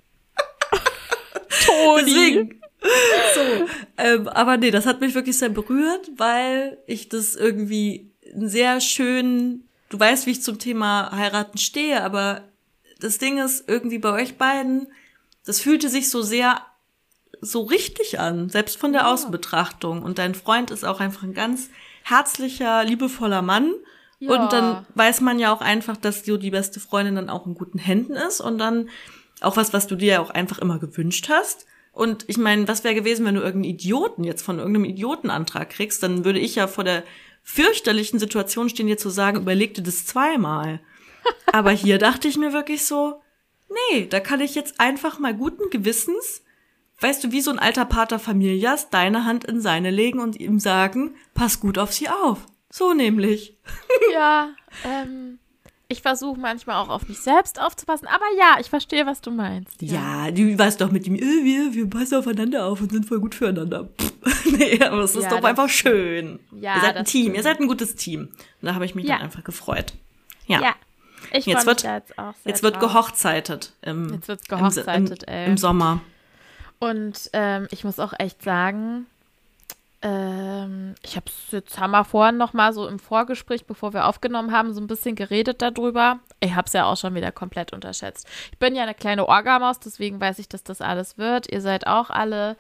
Toni. Deswegen. So, aber nee, das hat mich wirklich sehr berührt, weil ich das irgendwie sehr schön, du weißt, wie ich zum Thema heiraten stehe, aber das Ding ist irgendwie bei euch beiden, das fühlte sich so sehr so richtig an, selbst von der Außenbetrachtung. Und dein Freund ist auch einfach ein ganz herzlicher, liebevoller Mann. Ja. Und dann weiß man ja auch einfach, dass du die beste Freundin dann auch in guten Händen ist und dann auch was du dir ja auch einfach immer gewünscht hast. Und ich meine, was wäre gewesen, wenn du irgendeinen Idioten jetzt von irgendeinem Idiotenantrag kriegst, dann würde ich ja vor der fürchterlichen Situation stehen, dir zu sagen, überleg dir das zweimal. Aber hier dachte ich mir wirklich so, nee, da kann ich jetzt einfach mal guten Gewissens, weißt du, wie so ein alter Pater Familias, deine Hand in seine legen und ihm sagen, pass gut auf sie auf. So nämlich. Ja, ich versuche manchmal auch auf mich selbst aufzupassen, aber ja, ich verstehe, was du meinst. Ja, du weißt doch mit ihm, wir passen aufeinander auf und sind voll gut füreinander. Nee, aber es ist doch einfach schön. Ja, ihr seid ein Team, ihr seid ein gutes Team. Und da habe ich mich dann einfach gefreut. Ja. Ich freue mich da jetzt auch sehr Jetzt wird gehochzeitet. Jetzt wird's gehochzeitet, im Sommer. Und ich muss auch echt sagen, Haben wir vorhin noch mal so im Vorgespräch, bevor wir aufgenommen haben, so ein bisschen geredet darüber. Ich habe es ja auch schon wieder komplett unterschätzt. Ich bin ja eine kleine Orgamaus, deswegen weiß ich, dass das alles wird. Ihr seid auch alle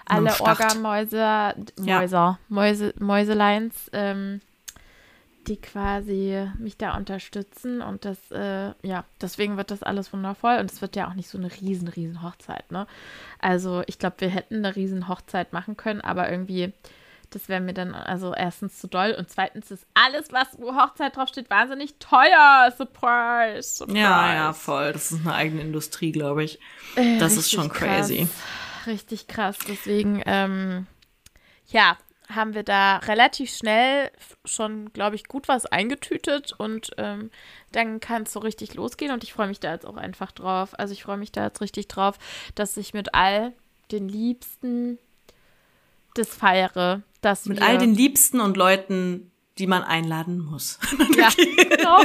Mäuseleins, die quasi mich da unterstützen und das, deswegen wird das alles wundervoll und es wird ja auch nicht so eine riesen Hochzeit, ne? Also ich glaube, wir hätten eine riesen Hochzeit machen können, aber irgendwie, das wäre mir dann also erstens zu doll und zweitens ist alles, was wo Hochzeit draufsteht, wahnsinnig teuer. Surprise. Ja, voll. Das ist eine eigene Industrie, glaube ich. Das ist schon crazy. Richtig krass. Deswegen, haben wir da relativ schnell schon, glaube ich, gut was eingetütet und dann kann es so richtig losgehen und ich freue mich da jetzt auch einfach drauf. Also ich freue mich da jetzt richtig drauf, dass ich mit all den Liebsten das feiere. Mit all den Liebsten und Leuten, die man einladen muss. Ja, genau.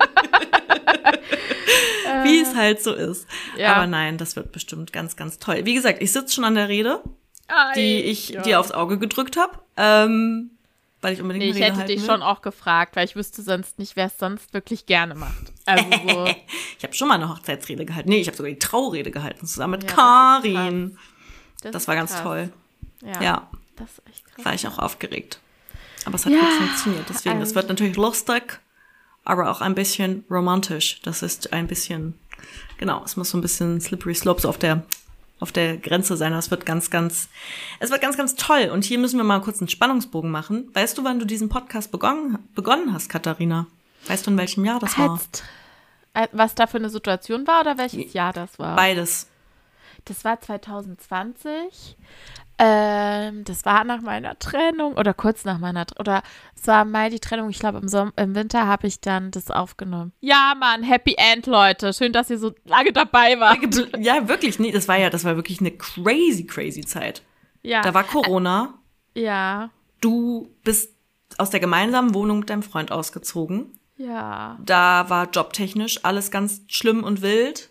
Wie es halt so ist. Ja. Aber nein, das wird bestimmt ganz, ganz toll. Wie gesagt, ich sitze schon an der Rede, die ich dir aufs Auge gedrückt habe, weil ich unbedingt eine Rede ich hätte dich will. schon auch gefragt, weil ich wüsste sonst nicht, wer es sonst wirklich gerne macht. Also so. Ich habe schon mal eine Hochzeitsrede gehalten. Nee, ich habe sogar die Traurede gehalten, zusammen mit Ja, Karin. Das war ganz krass. toll. Ja, Ja, das ist echt krass. war ich auch aufgeregt. Aber es hat gut funktioniert. Deswegen, es wird natürlich lustig, aber auch ein bisschen romantisch. Das ist ein bisschen, genau, es muss so ein bisschen slippery slopes auf der Grenze sein. Es wird ganz, ganz toll. Und hier müssen wir mal kurz einen Spannungsbogen machen. Weißt du, wann du diesen Podcast begonnen hast, Katharina? Weißt du, in welchem Jahr das war? Was da für eine Situation war oder welches Jahr das war? Beides. Das war 2020. Das war nach meiner Trennung oder kurz nach meiner oder es war Mai die Trennung. Ich glaube, im Winter habe ich dann das aufgenommen. Ja, Mann, Happy End, Leute. Schön, dass ihr so lange dabei wart. Ja, wirklich. Nee, das war wirklich eine crazy Zeit. Ja. Da war Corona. Ja. Du bist aus der gemeinsamen Wohnung mit deinem Freund ausgezogen. Ja. Da war jobtechnisch alles ganz schlimm und wild.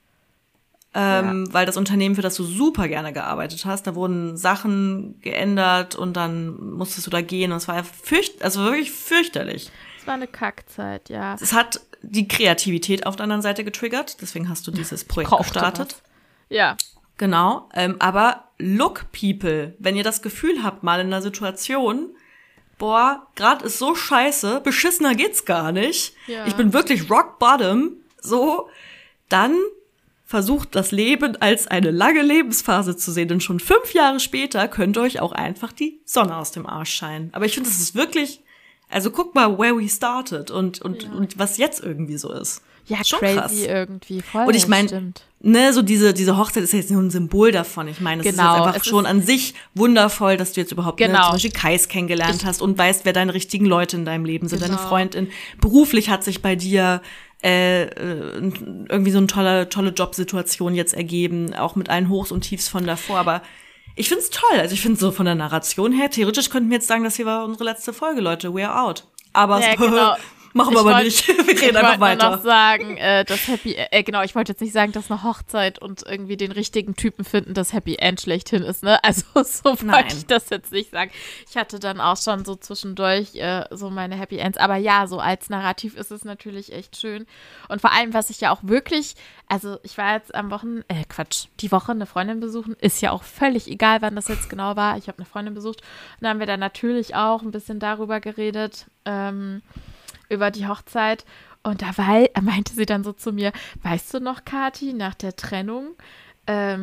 Weil das Unternehmen, für das du super gerne gearbeitet hast, da wurden Sachen geändert und dann musstest du da gehen und es war wirklich fürchterlich. Es war eine Kackzeit, ja. Es hat die Kreativität auf der anderen Seite getriggert, deswegen hast du dieses Projekt gestartet. Ja. Genau, aber look people, wenn ihr das Gefühl habt, mal in einer Situation, boah, grad ist so scheiße, beschissener geht's gar nicht, ich bin wirklich rock bottom, so, dann versucht das Leben als eine lange Lebensphase zu sehen, denn schon 5 Jahre später könnte euch auch einfach die Sonne aus dem Arsch scheinen. Aber ich finde, das ist wirklich, also guck mal, where we started und was jetzt irgendwie so ist. Ja, schon crazy krass. Irgendwie, voll. Und ich meine, ne, so diese Hochzeit ist jetzt nur ein Symbol davon. Ich meine, es ist jetzt einfach schon an sich wundervoll, dass du jetzt überhaupt zum Beispiel Kais kennengelernt hast und weißt, wer deine richtigen Leute in deinem Leben sind, deine Freundin. Beruflich hat sich bei dir irgendwie so eine tolle Jobsituation jetzt ergeben, auch mit allen Hochs und Tiefs von davor. Aber ich find's toll. Also ich finde so von der Narration her, theoretisch könnten wir jetzt sagen, das hier war unsere letzte Folge, Leute. We are out. Aber ja, machen wir aber nicht. Wir reden einfach weiter. Ich wollte noch sagen, das ich wollte jetzt nicht sagen, dass eine Hochzeit und irgendwie den richtigen Typen finden, das Happy End schlechthin ist, ne? Also so wollte ich das jetzt nicht sagen. Ich hatte dann auch schon so zwischendurch so meine Happy Ends. Aber ja, so als Narrativ ist es natürlich echt schön. Und vor allem, was ich ja auch wirklich, also ich war jetzt die Woche eine Freundin besuchen, ist ja auch völlig egal, wann das jetzt genau war. Ich habe eine Freundin besucht und dann haben wir dann natürlich auch ein bisschen darüber geredet, über die Hochzeit und da meinte sie dann so zu mir, weißt du noch, Kathi, nach der Trennung, da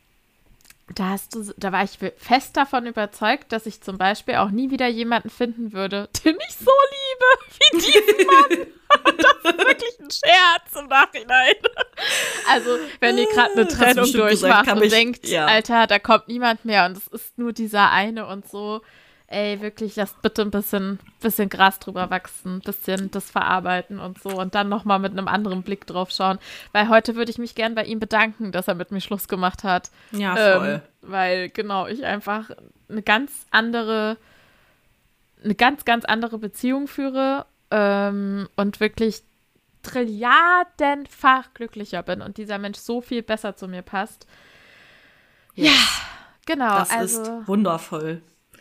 war ich fest davon überzeugt, dass ich zum Beispiel auch nie wieder jemanden finden würde, den ich so liebe wie diesen Mann. Das ist wirklich ein Scherz im Nachhinein. Also, wenn ihr gerade eine Trennung durchmacht und denkt, Alter, da kommt niemand mehr und es ist nur dieser eine und so, ey, wirklich, lasst bitte ein bisschen Gras drüber wachsen, ein bisschen das verarbeiten und so und dann nochmal mit einem anderen Blick drauf schauen. Weil heute würde ich mich gern bei ihm bedanken, dass er mit mir Schluss gemacht hat. Ja, voll. Weil, genau, ich einfach eine ganz, ganz andere Beziehung führe und wirklich trilliardenfach glücklicher bin und dieser Mensch so viel besser zu mir passt. Yes. Ja, genau. Das ist wundervoll.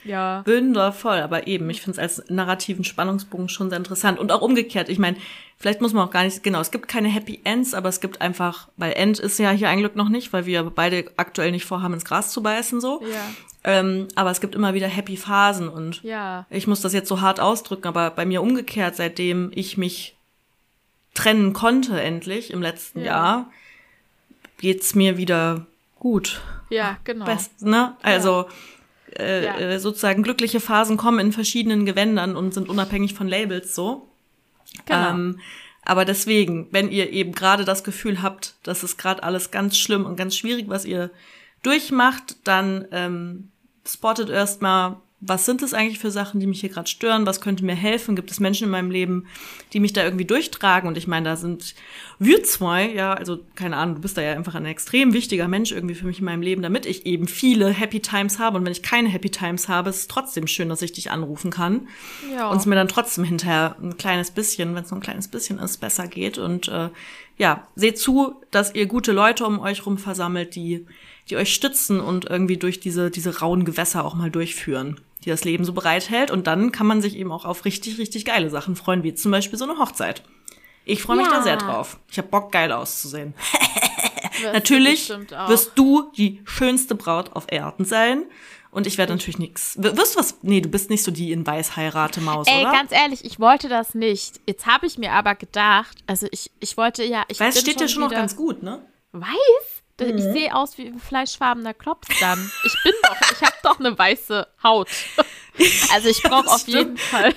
Ja. Wundervoll, aber eben, ich finde es als narrativen Spannungsbogen schon sehr interessant. Und auch umgekehrt, ich meine, vielleicht muss man auch gar nicht, genau, es gibt keine Happy Ends, aber es gibt einfach, weil End ist ja hier ein Glück noch nicht, weil wir beide aktuell nicht vorhaben, ins Gras zu beißen, so. Ja. Aber es gibt immer wieder Happy Phasen und ich muss das jetzt so hart ausdrücken, aber bei mir umgekehrt, seitdem ich mich trennen konnte endlich im letzten Jahr, geht's mir wieder gut. Ja, genau. Ne? Also sozusagen glückliche Phasen kommen in verschiedenen Gewändern und sind unabhängig von Labels so. Genau. Aber deswegen, wenn ihr eben gerade das Gefühl habt, das ist gerade alles ganz schlimm und ganz schwierig, was ihr durchmacht, dann spottet erstmal, was sind es eigentlich für Sachen, die mich hier gerade stören, was könnte mir helfen, gibt es Menschen in meinem Leben, die mich da irgendwie durchtragen und ich meine, da sind wir zwei, ja, also keine Ahnung, du bist da ja einfach ein extrem wichtiger Mensch irgendwie für mich in meinem Leben, damit ich eben viele Happy Times habe und wenn ich keine Happy Times habe, ist es trotzdem schön, dass ich dich anrufen kann und es mir dann trotzdem hinterher ein kleines bisschen, wenn es nur ein kleines bisschen ist, besser geht und seht zu, dass ihr gute Leute um euch rum versammelt, die euch stützen und irgendwie durch diese rauen Gewässer auch mal durchführen, die das Leben so bereithält. Und dann kann man sich eben auch auf richtig, richtig geile Sachen freuen, wie zum Beispiel so eine Hochzeit. Ich freue mich da sehr drauf. Ich habe Bock, geil auszusehen. Natürlich wirst du die schönste Braut auf Erden sein. Und ich werde natürlich nichts. Wirst du was? Nee, du bist nicht so die in Weiß heirate Maus, oder? Ey, ganz ehrlich, ich wollte das nicht. Jetzt habe ich mir aber gedacht, also ich wollte ja... Weiß steht ja schon noch ganz gut, ne? Weiß? Ich sehe aus wie ein fleischfarbener Klops dann. Ich habe doch eine weiße Haut. Also ich brauche auf jeden Fall.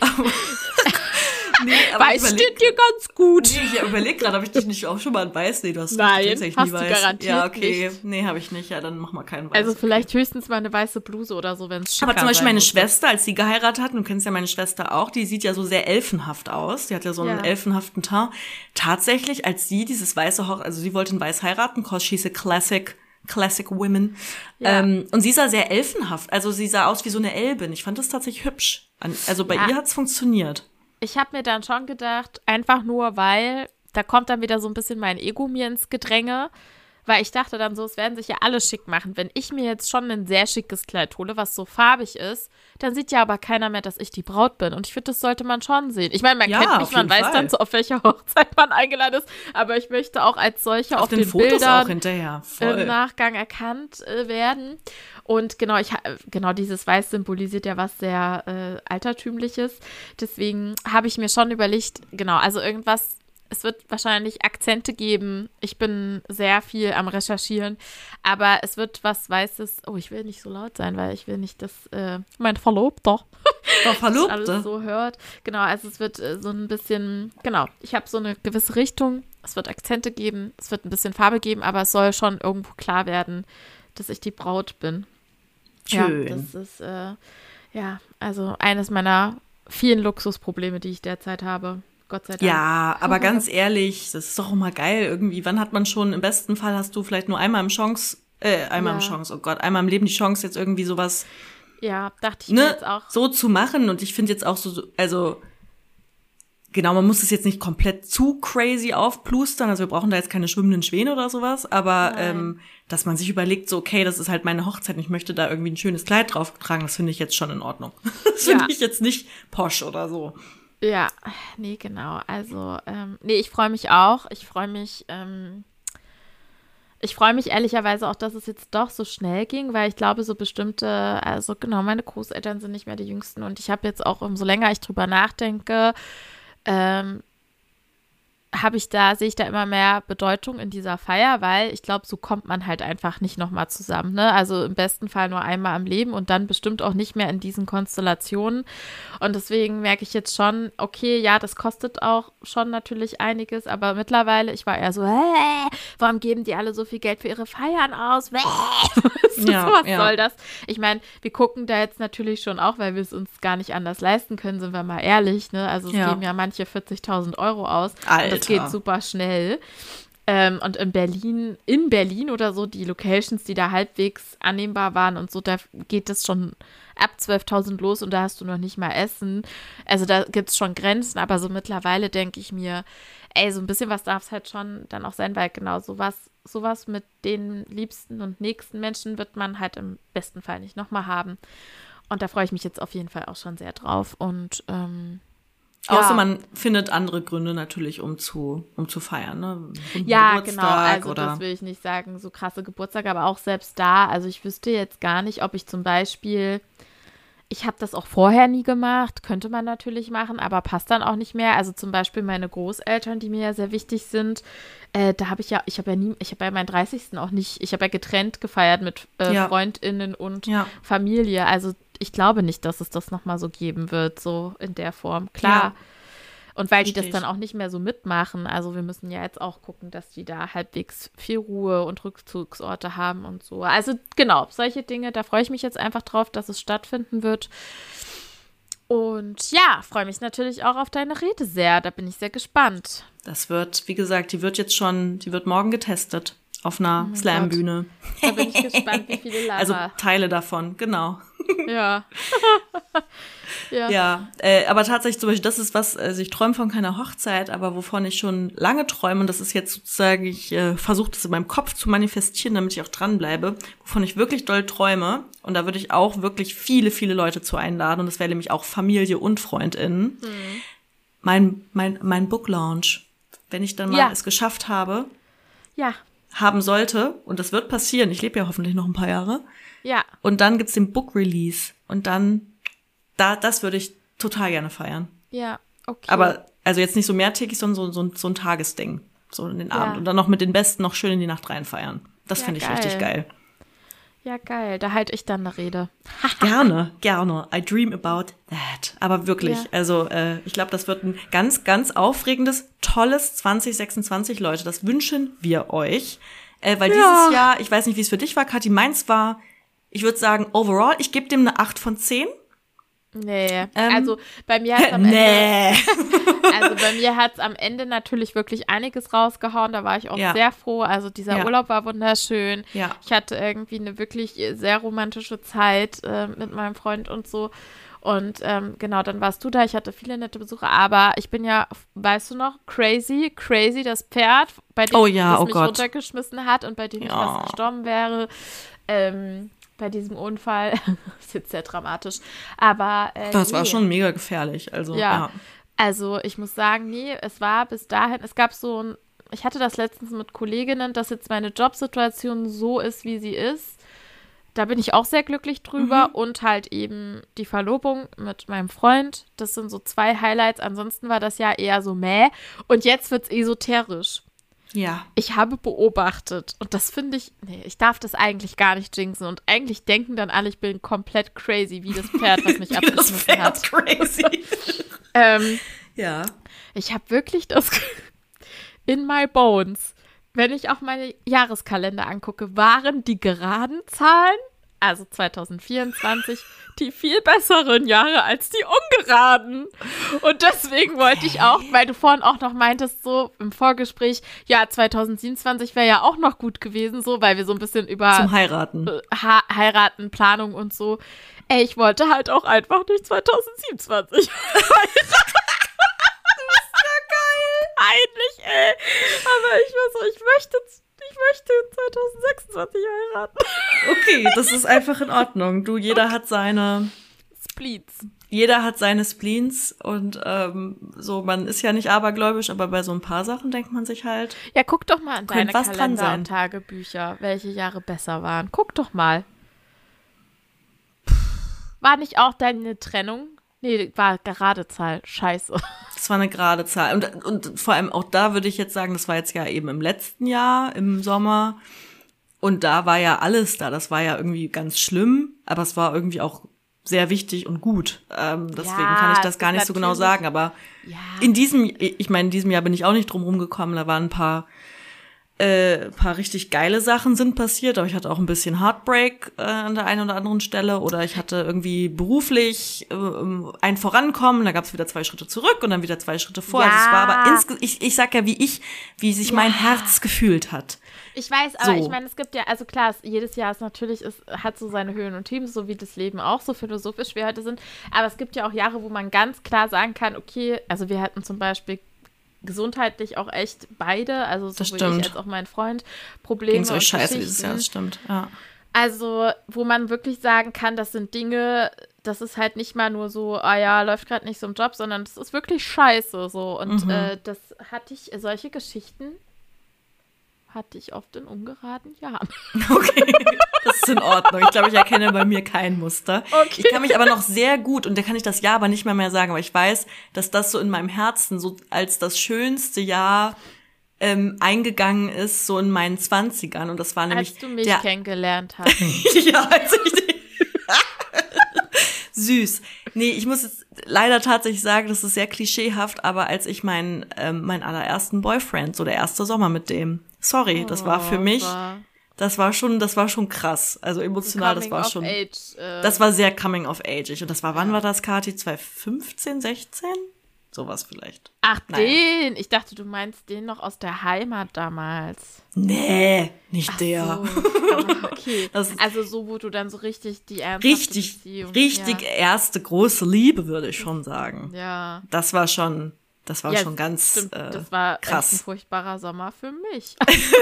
Weiß steht dir ganz gut. Nee, ich überlege gerade, habe ich dich nicht auch schon mal in Weiß? Nee, du hast tatsächlich nie weiß. Garantiert ja, okay. Nicht. Nee, habe ich nicht. Ja, dann mach mal keinen Weiß. Also vielleicht höchstens mal eine weiße Bluse oder so, wenn es schicker Aber zum Beispiel meine muss. Schwester, als sie geheiratet hat, du kennst ja meine Schwester auch, die sieht ja so sehr elfenhaft aus. Die hat ja so einen elfenhaften Teint. Tatsächlich, als sie dieses weiße also sie wollte in Weiß heiraten, cause she's a classic women. Ja. Und sie sah sehr elfenhaft. Also sie sah aus wie so eine Elbin. Ich fand das tatsächlich hübsch. Also bei ihr hat's funktioniert. Ich habe mir dann schon gedacht, einfach nur, weil da kommt dann wieder so ein bisschen mein Ego mir ins Gedränge, weil ich dachte dann so, es werden sich ja alle schick machen. Wenn ich mir jetzt schon ein sehr schickes Kleid hole, was so farbig ist, dann sieht ja aber keiner mehr, dass ich die Braut bin. Und ich finde, das sollte man schon sehen. Ich meine, man kennt mich, man weiß dann so, auf welcher Hochzeit man eingeladen ist, aber ich möchte auch als solcher auf den Fotos Bildern auch hinterher. Voll. Im Nachgang erkannt werden. Und genau dieses Weiß symbolisiert ja was sehr Altertümliches. Deswegen habe ich mir schon überlegt, genau, also irgendwas. Es wird wahrscheinlich Akzente geben. Ich bin sehr viel am Recherchieren. Aber es wird was Weißes. Oh, ich will nicht so laut sein, weil ich will nicht, dass mein Verlobter alles so hört. Genau, also es wird so ein bisschen, genau, ich habe so eine gewisse Richtung. Es wird Akzente geben, es wird ein bisschen Farbe geben, aber es soll schon irgendwo klar werden, dass ich die Braut bin. Schön. Ja, das ist, also eines meiner vielen Luxusprobleme, die ich derzeit habe. Gott sei Dank. Ja, aber ganz ehrlich, das ist doch immer geil irgendwie. Wann hat man schon, im besten Fall hast du vielleicht nur einmal im Leben die Chance, jetzt irgendwie sowas, dachte ich mir jetzt auch. So zu machen. Und ich finde jetzt auch so, also, genau, man muss es jetzt nicht komplett zu crazy aufplustern. Also wir brauchen da jetzt keine schwimmenden Schwäne oder sowas. Aber, dass man sich überlegt, so, okay, das ist halt meine Hochzeit und ich möchte da irgendwie ein schönes Kleid drauf tragen, das finde ich jetzt schon in Ordnung. Das finde ich jetzt nicht posch oder so. Ja, nee, genau. Also, ich freue mich auch. Ich freue mich ehrlicherweise auch, dass es jetzt doch so schnell ging, weil ich glaube, so bestimmte, also genau, meine Großeltern sind nicht mehr die Jüngsten und ich habe jetzt auch, umso länger ich drüber nachdenke, sehe ich da immer mehr Bedeutung in dieser Feier, weil ich glaube, so kommt man halt einfach nicht nochmal zusammen, ne? Also im besten Fall nur einmal am Leben und dann bestimmt auch nicht mehr in diesen Konstellationen. Und deswegen merke ich jetzt schon, okay, ja, das kostet auch schon natürlich einiges, aber mittlerweile, ich war eher so, warum geben die alle so viel Geld für ihre Feiern aus? Was soll das? Ich meine, wir gucken da jetzt natürlich schon auch, weil wir es uns gar nicht anders leisten können, sind wir mal ehrlich, ne? Also es geben ja manche 40.000 Euro aus. Alter. Das geht super schnell. Und in Berlin oder so, die Locations, die da halbwegs annehmbar waren und so, da geht das schon ab 12.000 los und da hast du noch nicht mal Essen. Also da gibt es schon Grenzen, aber so mittlerweile denke ich mir, so ein bisschen was darf es halt schon dann auch sein, weil genau sowas mit den liebsten und nächsten Menschen wird man halt im besten Fall nicht nochmal haben. Und da freue ich mich jetzt auf jeden Fall auch schon sehr drauf. Und Außer man findet andere Gründe natürlich, um zu feiern, ne? Ja, genau. Also oder das will ich nicht sagen, so krasse Geburtstage, aber auch selbst da. Also ich wüsste jetzt gar nicht, ob ich zum Beispiel, ich habe das auch vorher nie gemacht, könnte man natürlich machen, aber passt dann auch nicht mehr. Also zum Beispiel meine Großeltern, die mir ja sehr wichtig sind, da habe ich habe ja meinen 30. auch nicht, ich habe ja getrennt gefeiert mit FreundInnen und Familie. Also ich glaube nicht, dass es das nochmal so geben wird, so in der Form. Klar. Ja. Und weil die das dann auch nicht mehr so mitmachen. Also wir müssen ja jetzt auch gucken, dass die da halbwegs viel Ruhe und Rückzugsorte haben und so. Also genau, solche Dinge, da freue ich mich jetzt einfach drauf, dass es stattfinden wird. Und ja, freue mich natürlich auch auf deine Rede sehr. Da bin ich sehr gespannt. Das wird, wie gesagt, die wird morgen getestet auf einer Slam-Bühne. Da bin ich gespannt, wie viele Lava. Also Teile davon, genau. Ja. Ja, aber tatsächlich zum Beispiel, das ist was, also ich träume von keiner Hochzeit, aber wovon ich schon lange träume, und das ist jetzt sozusagen, ich versuche das in meinem Kopf zu manifestieren, damit ich auch dranbleibe, wovon ich wirklich doll träume, und da würde ich auch wirklich viele, viele Leute zu einladen, und das wäre nämlich auch Familie und FreundInnen, mein Book Launch, wenn ich dann mal es geschafft habe, haben sollte, und das wird passieren, ich lebe ja hoffentlich noch ein paar Jahre, und dann gibt's den Book Release, und dann das würde ich total gerne feiern. Ja, okay. Aber, also jetzt nicht so mehrtägig, sondern so ein Tagesding. So in den Abend. Und dann noch mit den Besten noch schön in die Nacht reinfeiern. Das finde ich richtig geil. Ja, geil. Da halte ich dann eine Rede. Gerne. I dream about that. Aber wirklich, also ich glaube, das wird ein ganz, ganz aufregendes, tolles 2026, Leute. Das wünschen wir euch. Weil dieses Jahr, ich weiß nicht, wie es für dich war, Kathi, meins war, ich würde sagen, overall, ich gebe dem eine 8 von 10. Nee, also bei mir hat es am Ende natürlich wirklich einiges rausgehauen, da war ich auch sehr froh, also dieser Urlaub war wunderschön, ich hatte irgendwie eine wirklich sehr romantische Zeit mit meinem Freund und so, und genau, dann warst du da, ich hatte viele nette Besucher, aber ich bin ja, weißt du noch, Crazy, das Pferd, bei dem das mich runtergeschmissen hat und bei dem ich fast gestorben wäre, bei diesem Unfall. Ist jetzt sehr dramatisch. Aber das war schon mega gefährlich. Also, Also ich muss sagen, es war bis dahin, es gab ich hatte das letztens mit Kolleginnen, dass jetzt meine Jobsituation so ist, wie sie ist. Da bin ich auch sehr glücklich drüber. Und halt eben die Verlobung mit meinem Freund. Das sind so 2 Highlights. Ansonsten war das Jahr eher so mäh. Und jetzt wird's esoterisch. Ja. Ich habe beobachtet, und das finde ich, ich darf das eigentlich gar nicht jinxen, und eigentlich denken dann alle, ich bin komplett crazy, wie das Pferd, was mich abgeschmissen hat. Crazy. Ich habe wirklich das in my bones, wenn ich auch meine Jahreskalender angucke, waren die geraden Zahlen, also 2024, die viel besseren Jahre als die ungeraden. Und deswegen wollte ich auch, weil du vorhin auch noch meintest, so im Vorgespräch, 2027 wäre ja auch noch gut gewesen, so, weil wir so ein bisschen über zum Heiraten. Heiraten, Planung und so. Ich wollte halt auch einfach nicht 2027 heiraten. Eigentlich, aber ich möchte 2026 heiraten. Okay, das ist einfach in Ordnung. Jeder hat seine Spleens. Jeder hat seine Spleens, und so, man ist ja nicht abergläubisch, aber bei so ein paar Sachen denkt man sich halt. Ja, guck doch mal an deine was dran Kalender sein. und Tagebücher, welche Jahre besser waren. Guck doch mal. War nicht auch deine Trennung? Nee, war gerade Zahl. Scheiße. Das war eine gerade Zahl. Und vor allem auch da würde ich jetzt sagen, das war jetzt ja eben im letzten Jahr, im Sommer. Und da war ja alles da. Das war ja irgendwie ganz schlimm, aber es war irgendwie auch sehr wichtig und gut. Deswegen kann ich das gar nicht so genau sagen. Aber in diesem Jahr bin ich auch nicht drum rumgekommen. Da waren ein paar richtig geile Sachen sind passiert, aber ich hatte auch ein bisschen Heartbreak an der einen oder anderen Stelle, oder ich hatte irgendwie beruflich ein Vorankommen, da gab es wieder 2 Schritte zurück und dann wieder 2 Schritte vor. Ja. Also es war aber ich sag ja, wie sich mein Herz gefühlt hat. Ich weiß, aber So. ich meine, es gibt ja, also klar, jedes Jahr ist natürlich, hat so seine Höhen und Tiefen, so wie das Leben auch, so philosophisch wir heute sind, aber es gibt ja auch Jahre, wo man ganz klar sagen kann, okay, also wir hatten zum Beispiel gesundheitlich auch echt beide, also sowohl ich als auch mein Freund, Probleme Ging's euch scheiße dieses Jahr, das stimmt, ja. Also, wo man wirklich sagen kann, das sind Dinge, das ist halt nicht mal nur so, läuft gerade nicht so im Job, sondern das ist wirklich scheiße so. Und das solche Geschichten hatte ich oft in ungeraden Jahren. Okay, das ist in Ordnung. Ich glaube, ich erkenne bei mir kein Muster. Okay. Ich kann mich aber noch sehr gut, und da kann ich das Jahr aber nicht mehr sagen, aber ich weiß, dass das so in meinem Herzen so als das schönste Jahr eingegangen ist, so in meinen 20ern. Und das war nämlich als du mich kennengelernt hast. Ja, als ich süß. Nee, ich muss jetzt leider tatsächlich sagen, das ist sehr klischeehaft, aber als ich meinen allerersten Boyfriend, so der erste Sommer mit dem, sorry, das war für mich, das war schon krass. Also emotional, das war schon, das war sehr coming of age. Und das war, wann war das, Kathi? 2015, 16? Sowas vielleicht. Ach, den? Ich dachte, du meinst den noch aus der Heimat damals. Nee, nicht der. So. Okay. Also so, wo du dann so richtig die ernsthafte Beziehung. Richtig erste große Liebe, würde ich schon sagen. Ja. Das war schon ganz stimmt, das war krass. Ein furchtbarer Sommer für mich.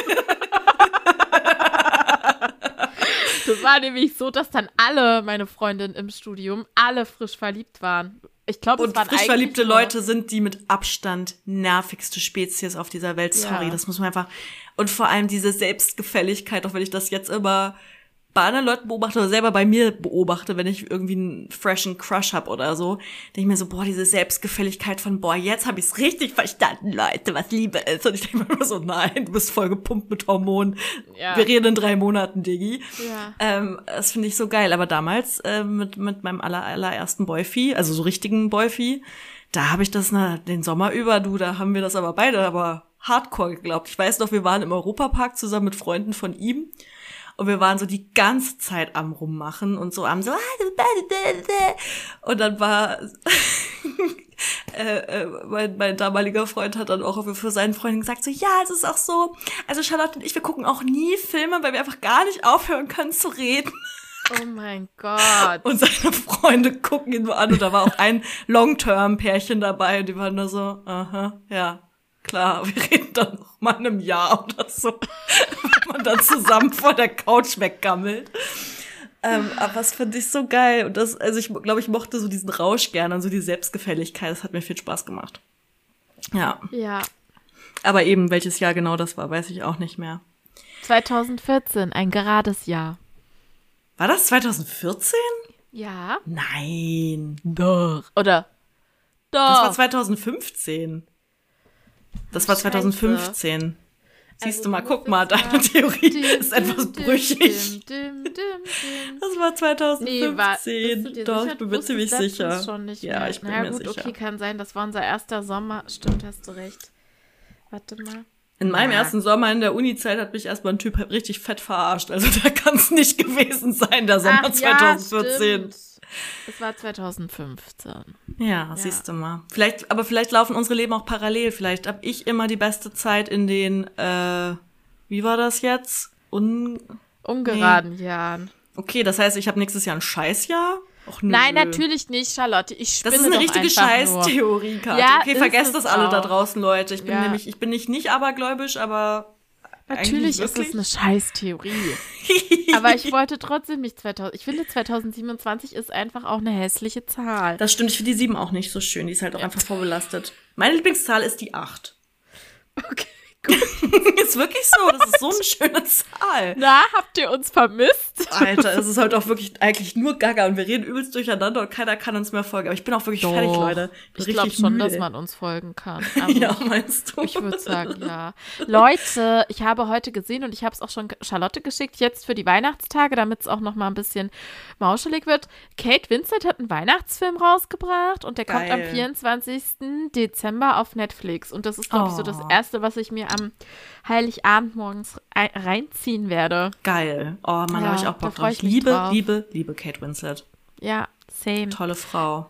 Das war nämlich so, dass dann alle meine Freundinnen im Studium alle frisch verliebt waren. Ich glaube, und frisch verliebte Leute sind die mit Abstand nervigste Spezies auf dieser Welt. Sorry, das muss man einfach. Und vor allem diese Selbstgefälligkeit, auch wenn ich das jetzt immer bei anderen Leuten beobachte oder selber bei mir beobachte, wenn ich irgendwie einen freshen Crush hab oder so, denke ich mir so, diese Selbstgefälligkeit von, jetzt habe ich's richtig verstanden, Leute, was Liebe ist. Und ich denke mir immer so, nein, du bist voll gepumpt mit Hormonen. Ja. Wir reden in 3 Monaten, Diggi. Ja. Das finde ich so geil. Aber damals mit meinem allerersten Boyfie, also so richtigen Boyfie, da habe ich das den Sommer über, da haben wir das aber beide hardcore geglaubt. Ich weiß noch, wir waren im Europapark zusammen mit Freunden von ihm. Und wir waren so die ganze Zeit am Rummachen und so und dann war mein damaliger Freund hat dann auch für seinen Freunden gesagt, so, ja, es ist auch so, also Charlotte und ich, wir gucken auch nie Filme, weil wir einfach gar nicht aufhören können zu reden. Oh mein Gott. Und seine Freunde gucken ihn nur an und da war auch ein Long-Term-Pärchen dabei und die waren nur so, aha, ja. Klar, wir reden dann noch mal in einem Jahr oder so, wenn man dann zusammen vor der Couch weggammelt. Aber das finde ich so geil. Und ich glaube, ich mochte so diesen Rausch gerne und so die Selbstgefälligkeit. Das hat mir viel Spaß gemacht. Ja. Ja. Aber eben, welches Jahr genau das war, weiß ich auch nicht mehr. 2014, ein gerades Jahr. War das 2014? Ja. Nein. Doch. Oder? Doch. Das war 2015. Das war 2015. Siehst du mal, guck mal, deine Theorie ist etwas brüchig. Das war 2015. Doch, ich bin mir ziemlich sicher. Ja, ich bin mir sicher. Okay, kann sein, das war unser erster Sommer. Stimmt, hast du recht. Warte mal. In meinem ersten Sommer in der Uni-Zeit hat mich erstmal ein Typ richtig fett verarscht. Also da kann es nicht gewesen sein, der Sommer 2014. Ja, es war 2015. Ja, siehst du mal. Vielleicht laufen unsere Leben auch parallel. Vielleicht habe ich immer die beste Zeit in den, wie war das jetzt? Ungeraden Jahren. Okay, das heißt, ich habe nächstes Jahr ein Scheißjahr? Och, nö. Nein, natürlich nicht, Charlotte. Ich spinne Das ist eine richtige Scheißtheorie, Katja. Ja, okay, vergesst das alle auch. Da draußen, Leute. Ich bin nicht abergläubisch, aber natürlich ist es eine Scheißtheorie. Aber ich wollte trotzdem nicht ich finde 2027 ist einfach auch eine hässliche Zahl. Das stimmt, ich finde die 7 auch nicht so schön. Die ist halt auch einfach vorbelastet. Meine Lieblingszahl ist die 8. Okay, gut. Ist wirklich so, das ist so eine schöne Zahl. Na, habt ihr uns vermisst? Alter, es ist halt auch wirklich eigentlich nur Gaga und wir reden übelst durcheinander und keiner kann uns mehr folgen. Aber ich bin auch wirklich fertig, Leute. Ich glaube schon, dass man uns folgen kann. Also, ja, meinst du? Ich würde sagen, ja. Leute, ich habe heute gesehen und ich habe es auch schon Charlotte geschickt, jetzt für die Weihnachtstage, damit es auch noch mal ein bisschen mauschelig wird. Kate Winslet hat einen Weihnachtsfilm rausgebracht und der kommt am 24. Dezember auf Netflix. Und das ist, glaube ich, so das Erste, was ich mir am Heiligabend morgens reinziehen werde. Geil. Oh Mann, habe ich auch Bock drauf. Ich liebe Kate Winslet. Ja, same. Tolle Frau.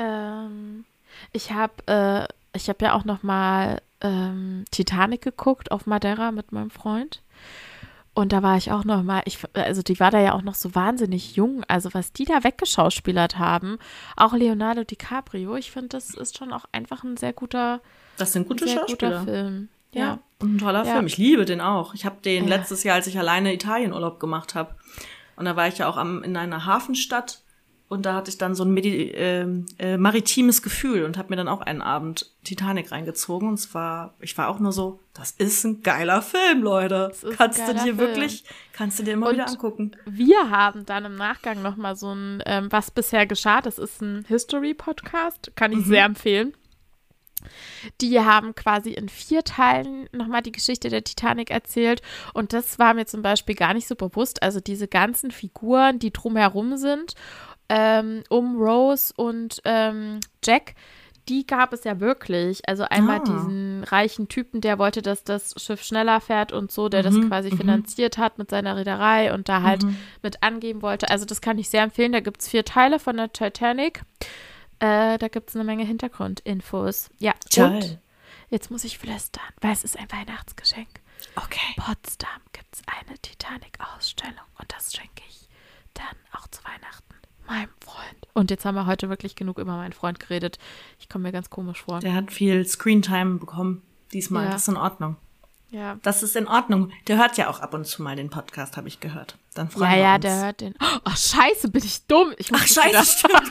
Ich habe ja auch noch mal Titanic geguckt auf Madeira mit meinem Freund. Und da war ich auch noch mal, also die war da ja auch noch so wahnsinnig jung. Also was die da weggeschauspielert haben, auch Leonardo DiCaprio, ich finde, das ist schon auch einfach ein sehr guter Das sind gute Schauspieler. Guter Film. Ja, und ein toller Film. Ich liebe den auch. Ich habe den letztes Jahr, als ich alleine Italienurlaub gemacht habe. Und da war ich ja auch in einer Hafenstadt Und da hatte ich dann so ein maritimes Gefühl und habe mir dann auch einen Abend Titanic reingezogen. Und ich war auch nur so, das ist ein geiler Film, Leute. Kannst du dir immer wieder angucken. Wir haben dann im Nachgang noch mal so ein Was bisher geschah. Das ist ein History-Podcast. Kann ich sehr empfehlen. Die haben quasi in 4 Teilen nochmal die Geschichte der Titanic erzählt und das war mir zum Beispiel gar nicht so bewusst. Also diese ganzen Figuren, die drumherum sind, um Rose und Jack, die gab es ja wirklich. Also einmal diesen reichen Typen, der wollte, dass das Schiff schneller fährt und so, der das quasi finanziert hat mit seiner Reederei und da halt mit angeben wollte. Also das kann ich sehr empfehlen. Da gibt es 4 Teile von der Titanic. Da gibt es eine Menge Hintergrundinfos. Ja, und jetzt muss ich flüstern, weil es ist ein Weihnachtsgeschenk. Okay. In Potsdam gibt es eine Titanic-Ausstellung und das schenke ich dann auch zu Weihnachten meinem Freund. Und jetzt haben wir heute wirklich genug über meinen Freund geredet. Ich komme mir ganz komisch vor. Der hat viel Screentime bekommen diesmal. Ja. Das ist in Ordnung. Ja. Das ist in Ordnung. Der hört ja auch ab und zu mal den Podcast, habe ich gehört. Dann freuen wir uns. Ja, der hört den. Oh, scheiße, bin ich dumm. Ach, scheiße, stimmt.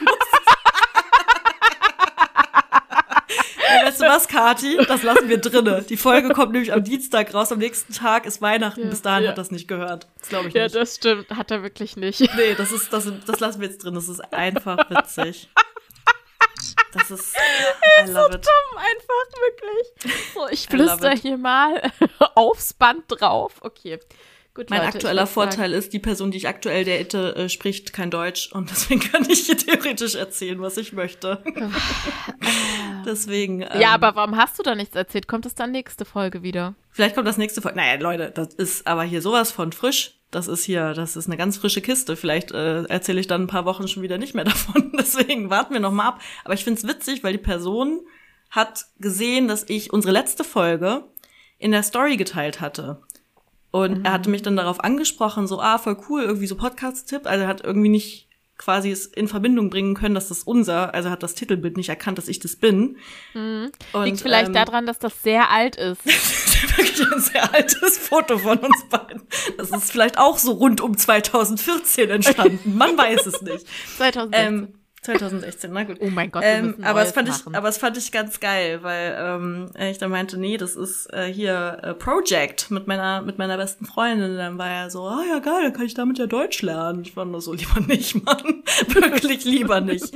Weißt du was, Kathi? Das lassen wir drinne. Die Folge kommt nämlich am Dienstag raus. Am nächsten Tag ist Weihnachten. Ja, bis dahin hat das nicht gehört. Das glaube ich nicht. Ja, das stimmt. Hat er wirklich nicht. Nee, das lassen wir jetzt drin. Das ist einfach witzig. Das ist I love it. Dumm, einfach wirklich. So, ich flüster hier mal aufs Band drauf. Okay. Gut, mein Leute, aktueller Vorteil ist, die Person, die ich aktuell date, spricht kein Deutsch und deswegen kann ich hier theoretisch erzählen, was ich möchte. Deswegen. Ja, aber warum hast du da nichts erzählt? Kommt es dann nächste Folge wieder? Vielleicht kommt das nächste Folge. Naja, Leute, das ist aber hier sowas von frisch. Das ist eine ganz frische Kiste. Vielleicht erzähle ich dann ein paar Wochen schon wieder nicht mehr davon. Deswegen warten wir noch mal ab. Aber ich find's witzig, weil die Person hat gesehen, dass ich unsere letzte Folge in der Story geteilt hatte. Und er hatte mich dann darauf angesprochen, so, voll cool, irgendwie so Podcast-Tipp. Also er hat irgendwie nicht quasi es in Verbindung bringen können, dass das also hat das Titelbild nicht erkannt, dass ich das bin. Und, liegt vielleicht daran, dass das sehr alt ist. Wirklich ein sehr altes Foto von uns beiden. Das ist vielleicht auch so rund um 2014 entstanden. Man weiß es nicht. 2016, na gut. Oh mein Gott, wir müssen aber es fand ich ganz geil, weil ich dann meinte, nee, das ist hier Project mit meiner besten Freundin. Dann war er so, ja geil, dann kann ich damit ja Deutsch lernen. Ich war nur so, lieber nicht, Mann. Wirklich lieber nicht.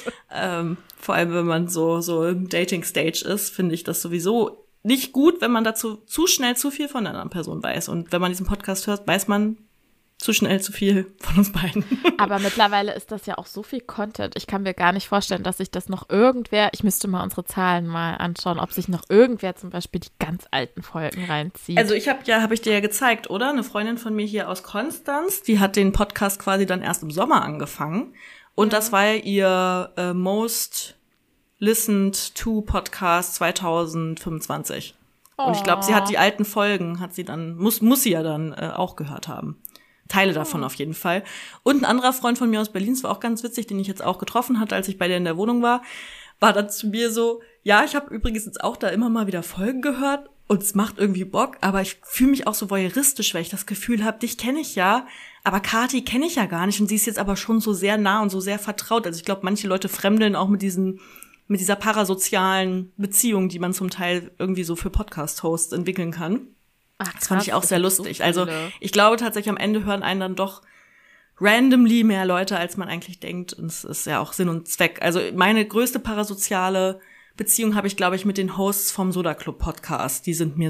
Vor allem, wenn man so im Dating-Stage ist, finde ich das sowieso nicht gut, wenn man dazu zu schnell zu viel von einer anderen Person weiß. Und wenn man diesen Podcast hört, weiß man zu schnell zu viel von uns beiden. Aber mittlerweile ist das ja auch so viel Content. Ich kann mir gar nicht vorstellen, dass sich das noch ich müsste mal unsere Zahlen mal anschauen, ob sich noch irgendwer zum Beispiel die ganz alten Folgen reinzieht. Also habe ich dir ja gezeigt, oder? Eine Freundin von mir hier aus Konstanz, die hat den Podcast quasi dann erst im Sommer angefangen. Und das war ihr Most Listened to Podcast 2025. Oh. Und ich glaube, sie hat die alten Folgen, muss sie ja dann auch gehört haben. Teile davon auf jeden Fall. Und ein anderer Freund von mir aus Berlin, das war auch ganz witzig, den ich jetzt auch getroffen hatte, als ich bei der in der Wohnung war dann zu mir so, ja, ich habe übrigens jetzt auch da immer mal wieder Folgen gehört und es macht irgendwie Bock, aber ich fühle mich auch so voyeuristisch, weil ich das Gefühl habe, dich kenne ich ja, aber Kathi kenne ich ja gar nicht und sie ist jetzt aber schon so sehr nah und so sehr vertraut. Also ich glaube, manche Leute fremdeln auch mit dieser parasozialen Beziehung, die man zum Teil irgendwie so für Podcast-Hosts entwickeln kann. Ach, krass, das fand ich auch sehr lustig. So also ich glaube tatsächlich, am Ende hören einen dann doch randomly mehr Leute, als man eigentlich denkt. Und es ist ja auch Sinn und Zweck. Also meine größte parasoziale Beziehung habe ich, glaube ich, mit den Hosts vom Soda Club Podcast. Die sind mir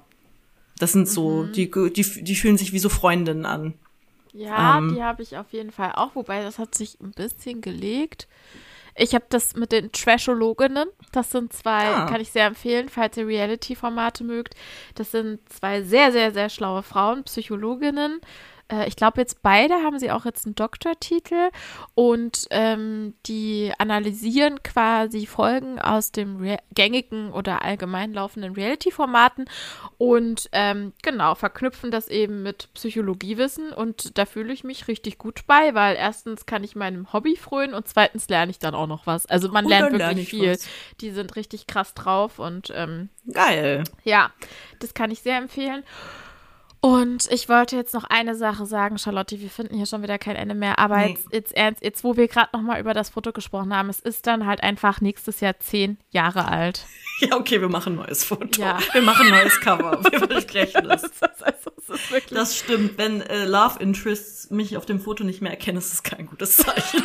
das sind so, die fühlen sich wie so Freundinnen an. Ja, die habe ich auf jeden Fall auch. Wobei, das hat sich ein bisschen gelegt. Ich habe das mit den Trashologinnen. Das sind 2, kann ich sehr empfehlen, falls ihr Reality-Formate mögt. Das sind 2 sehr, sehr, sehr schlaue Frauen, Psychologinnen. Ich glaube, beide haben sie auch jetzt einen Doktortitel und die analysieren quasi Folgen aus dem gängigen oder allgemein laufenden Reality-Formaten und verknüpfen das eben mit Psychologiewissen und da fühle ich mich richtig gut bei, weil erstens kann ich meinem Hobby frönen und zweitens lerne ich dann auch noch was. Also man lernt wirklich viel. Was. Die sind richtig krass drauf und geil. Ja, das kann ich sehr empfehlen. Und ich wollte jetzt noch eine Sache sagen, Charlotte, wir finden hier schon wieder kein Ende mehr, aber Nee. jetzt ernst, jetzt wo wir gerade noch mal über das Foto gesprochen haben, es ist dann halt einfach nächstes Jahr 10 Jahre alt. Ja, okay, wir machen ein neues Foto. Ja. Wir machen ein neues Cover. Wir versprechen es. Es ist wirklich Das stimmt. Wenn Love Interests mich auf dem Foto nicht mehr erkennen, ist das kein gutes Zeichen.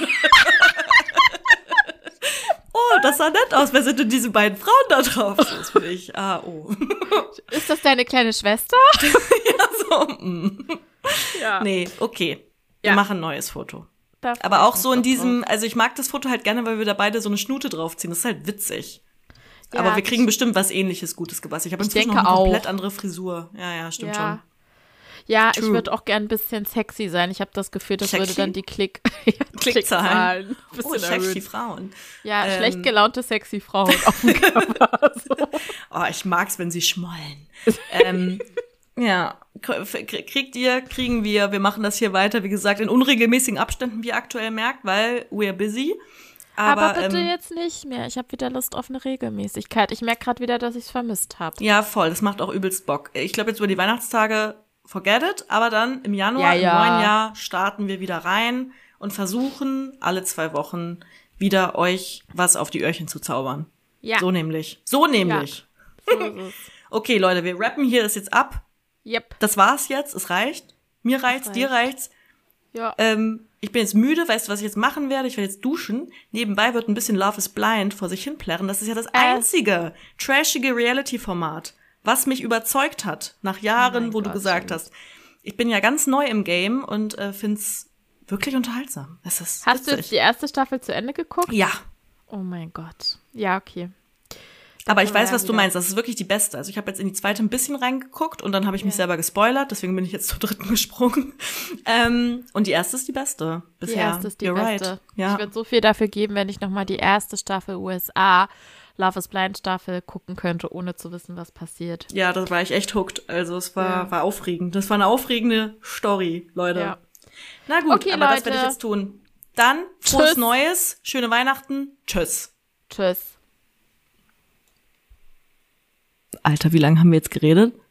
Oh, das sah nett aus. Wer sind denn diese beiden Frauen da drauf? So ist für ich. Ist das deine kleine Schwester? Ja. Nee, okay. Wir Ja. machen ein neues Foto. Da freu Aber ich auch mich so in doch diesem, drauf. also ich mag das Foto halt gerne, weil wir da beide so eine Schnute draufziehen. Das ist halt witzig. Ja, Aber wir kriegen bestimmt was Ähnliches Gutes gebastelt. Ich habe inzwischen noch denke eine auch. komplett andere Frisur. Ja, stimmt schon. Ja, ich True. würde auch gern ein bisschen sexy sein. Ich habe das Gefühl, das würde Sexy? dann die Klickzahlen. Klickzahlen ein Oh, bisschen sexy erhöhen. Frauen. Ja, schlecht gelaunte sexy Frauen auf dem Cover. So. Oh, ich mag's, wenn sie schmollen. Ja, kriegen wir. Wir machen das hier weiter, wie gesagt, in unregelmäßigen Abständen, wie ihr aktuell merkt, weil we're busy. Aber bitte jetzt nicht mehr. Ich habe wieder Lust auf eine Regelmäßigkeit. Ich merke gerade wieder, dass ich es vermisst habe. Ja, voll. Das macht auch übelst Bock. Ich glaube, jetzt über die Weihnachtstage forget it, aber dann im Januar, Ja. im neuen Jahr, starten wir wieder rein und versuchen, alle 2 Wochen wieder euch was auf die Öhrchen zu zaubern. Ja. So nämlich. So ist es. Okay, Leute, wir rappen hier das jetzt ab. Yep. Das war's jetzt. Es reicht. Mir reicht's, dir reicht's. Ja. Ich bin jetzt müde, weißt du, was ich jetzt machen werde? Ich werde jetzt duschen. Nebenbei wird ein bisschen Love is Blind vor sich hin plärren. Das ist ja das einzige trashige Reality-Format, was mich überzeugt hat, nach Jahren, wo du gesagt hast, ich bin ja ganz neu im Game und find's wirklich unterhaltsam. Es ist Hast du witzig. jetzt die erste Staffel zu Ende geguckt? Ja, Oh mein Gott. Ja, okay. aber ich weiß, ja was du wieder. meinst. Das ist wirklich die beste. Also ich habe jetzt in die zweite ein bisschen reingeguckt und dann habe ich mich selber gespoilert. Deswegen bin ich jetzt zur dritten gesprungen. Und die erste ist die beste bisher. Die erste ist die You're beste. Right. Ja. Ich würde so viel dafür geben, wenn ich nochmal die erste Staffel USA, Love is Blind Staffel gucken könnte, ohne zu wissen, was passiert. Ja, da war ich echt hooked. Also es war aufregend. Das war eine aufregende Story, Leute. Ja. Na gut, Okay, aber das Leute. werde ich jetzt tun. Dann, frohes Tschüss. Neues, schöne Weihnachten. Tschüss. Tschüss. Alter, wie lange haben wir jetzt geredet?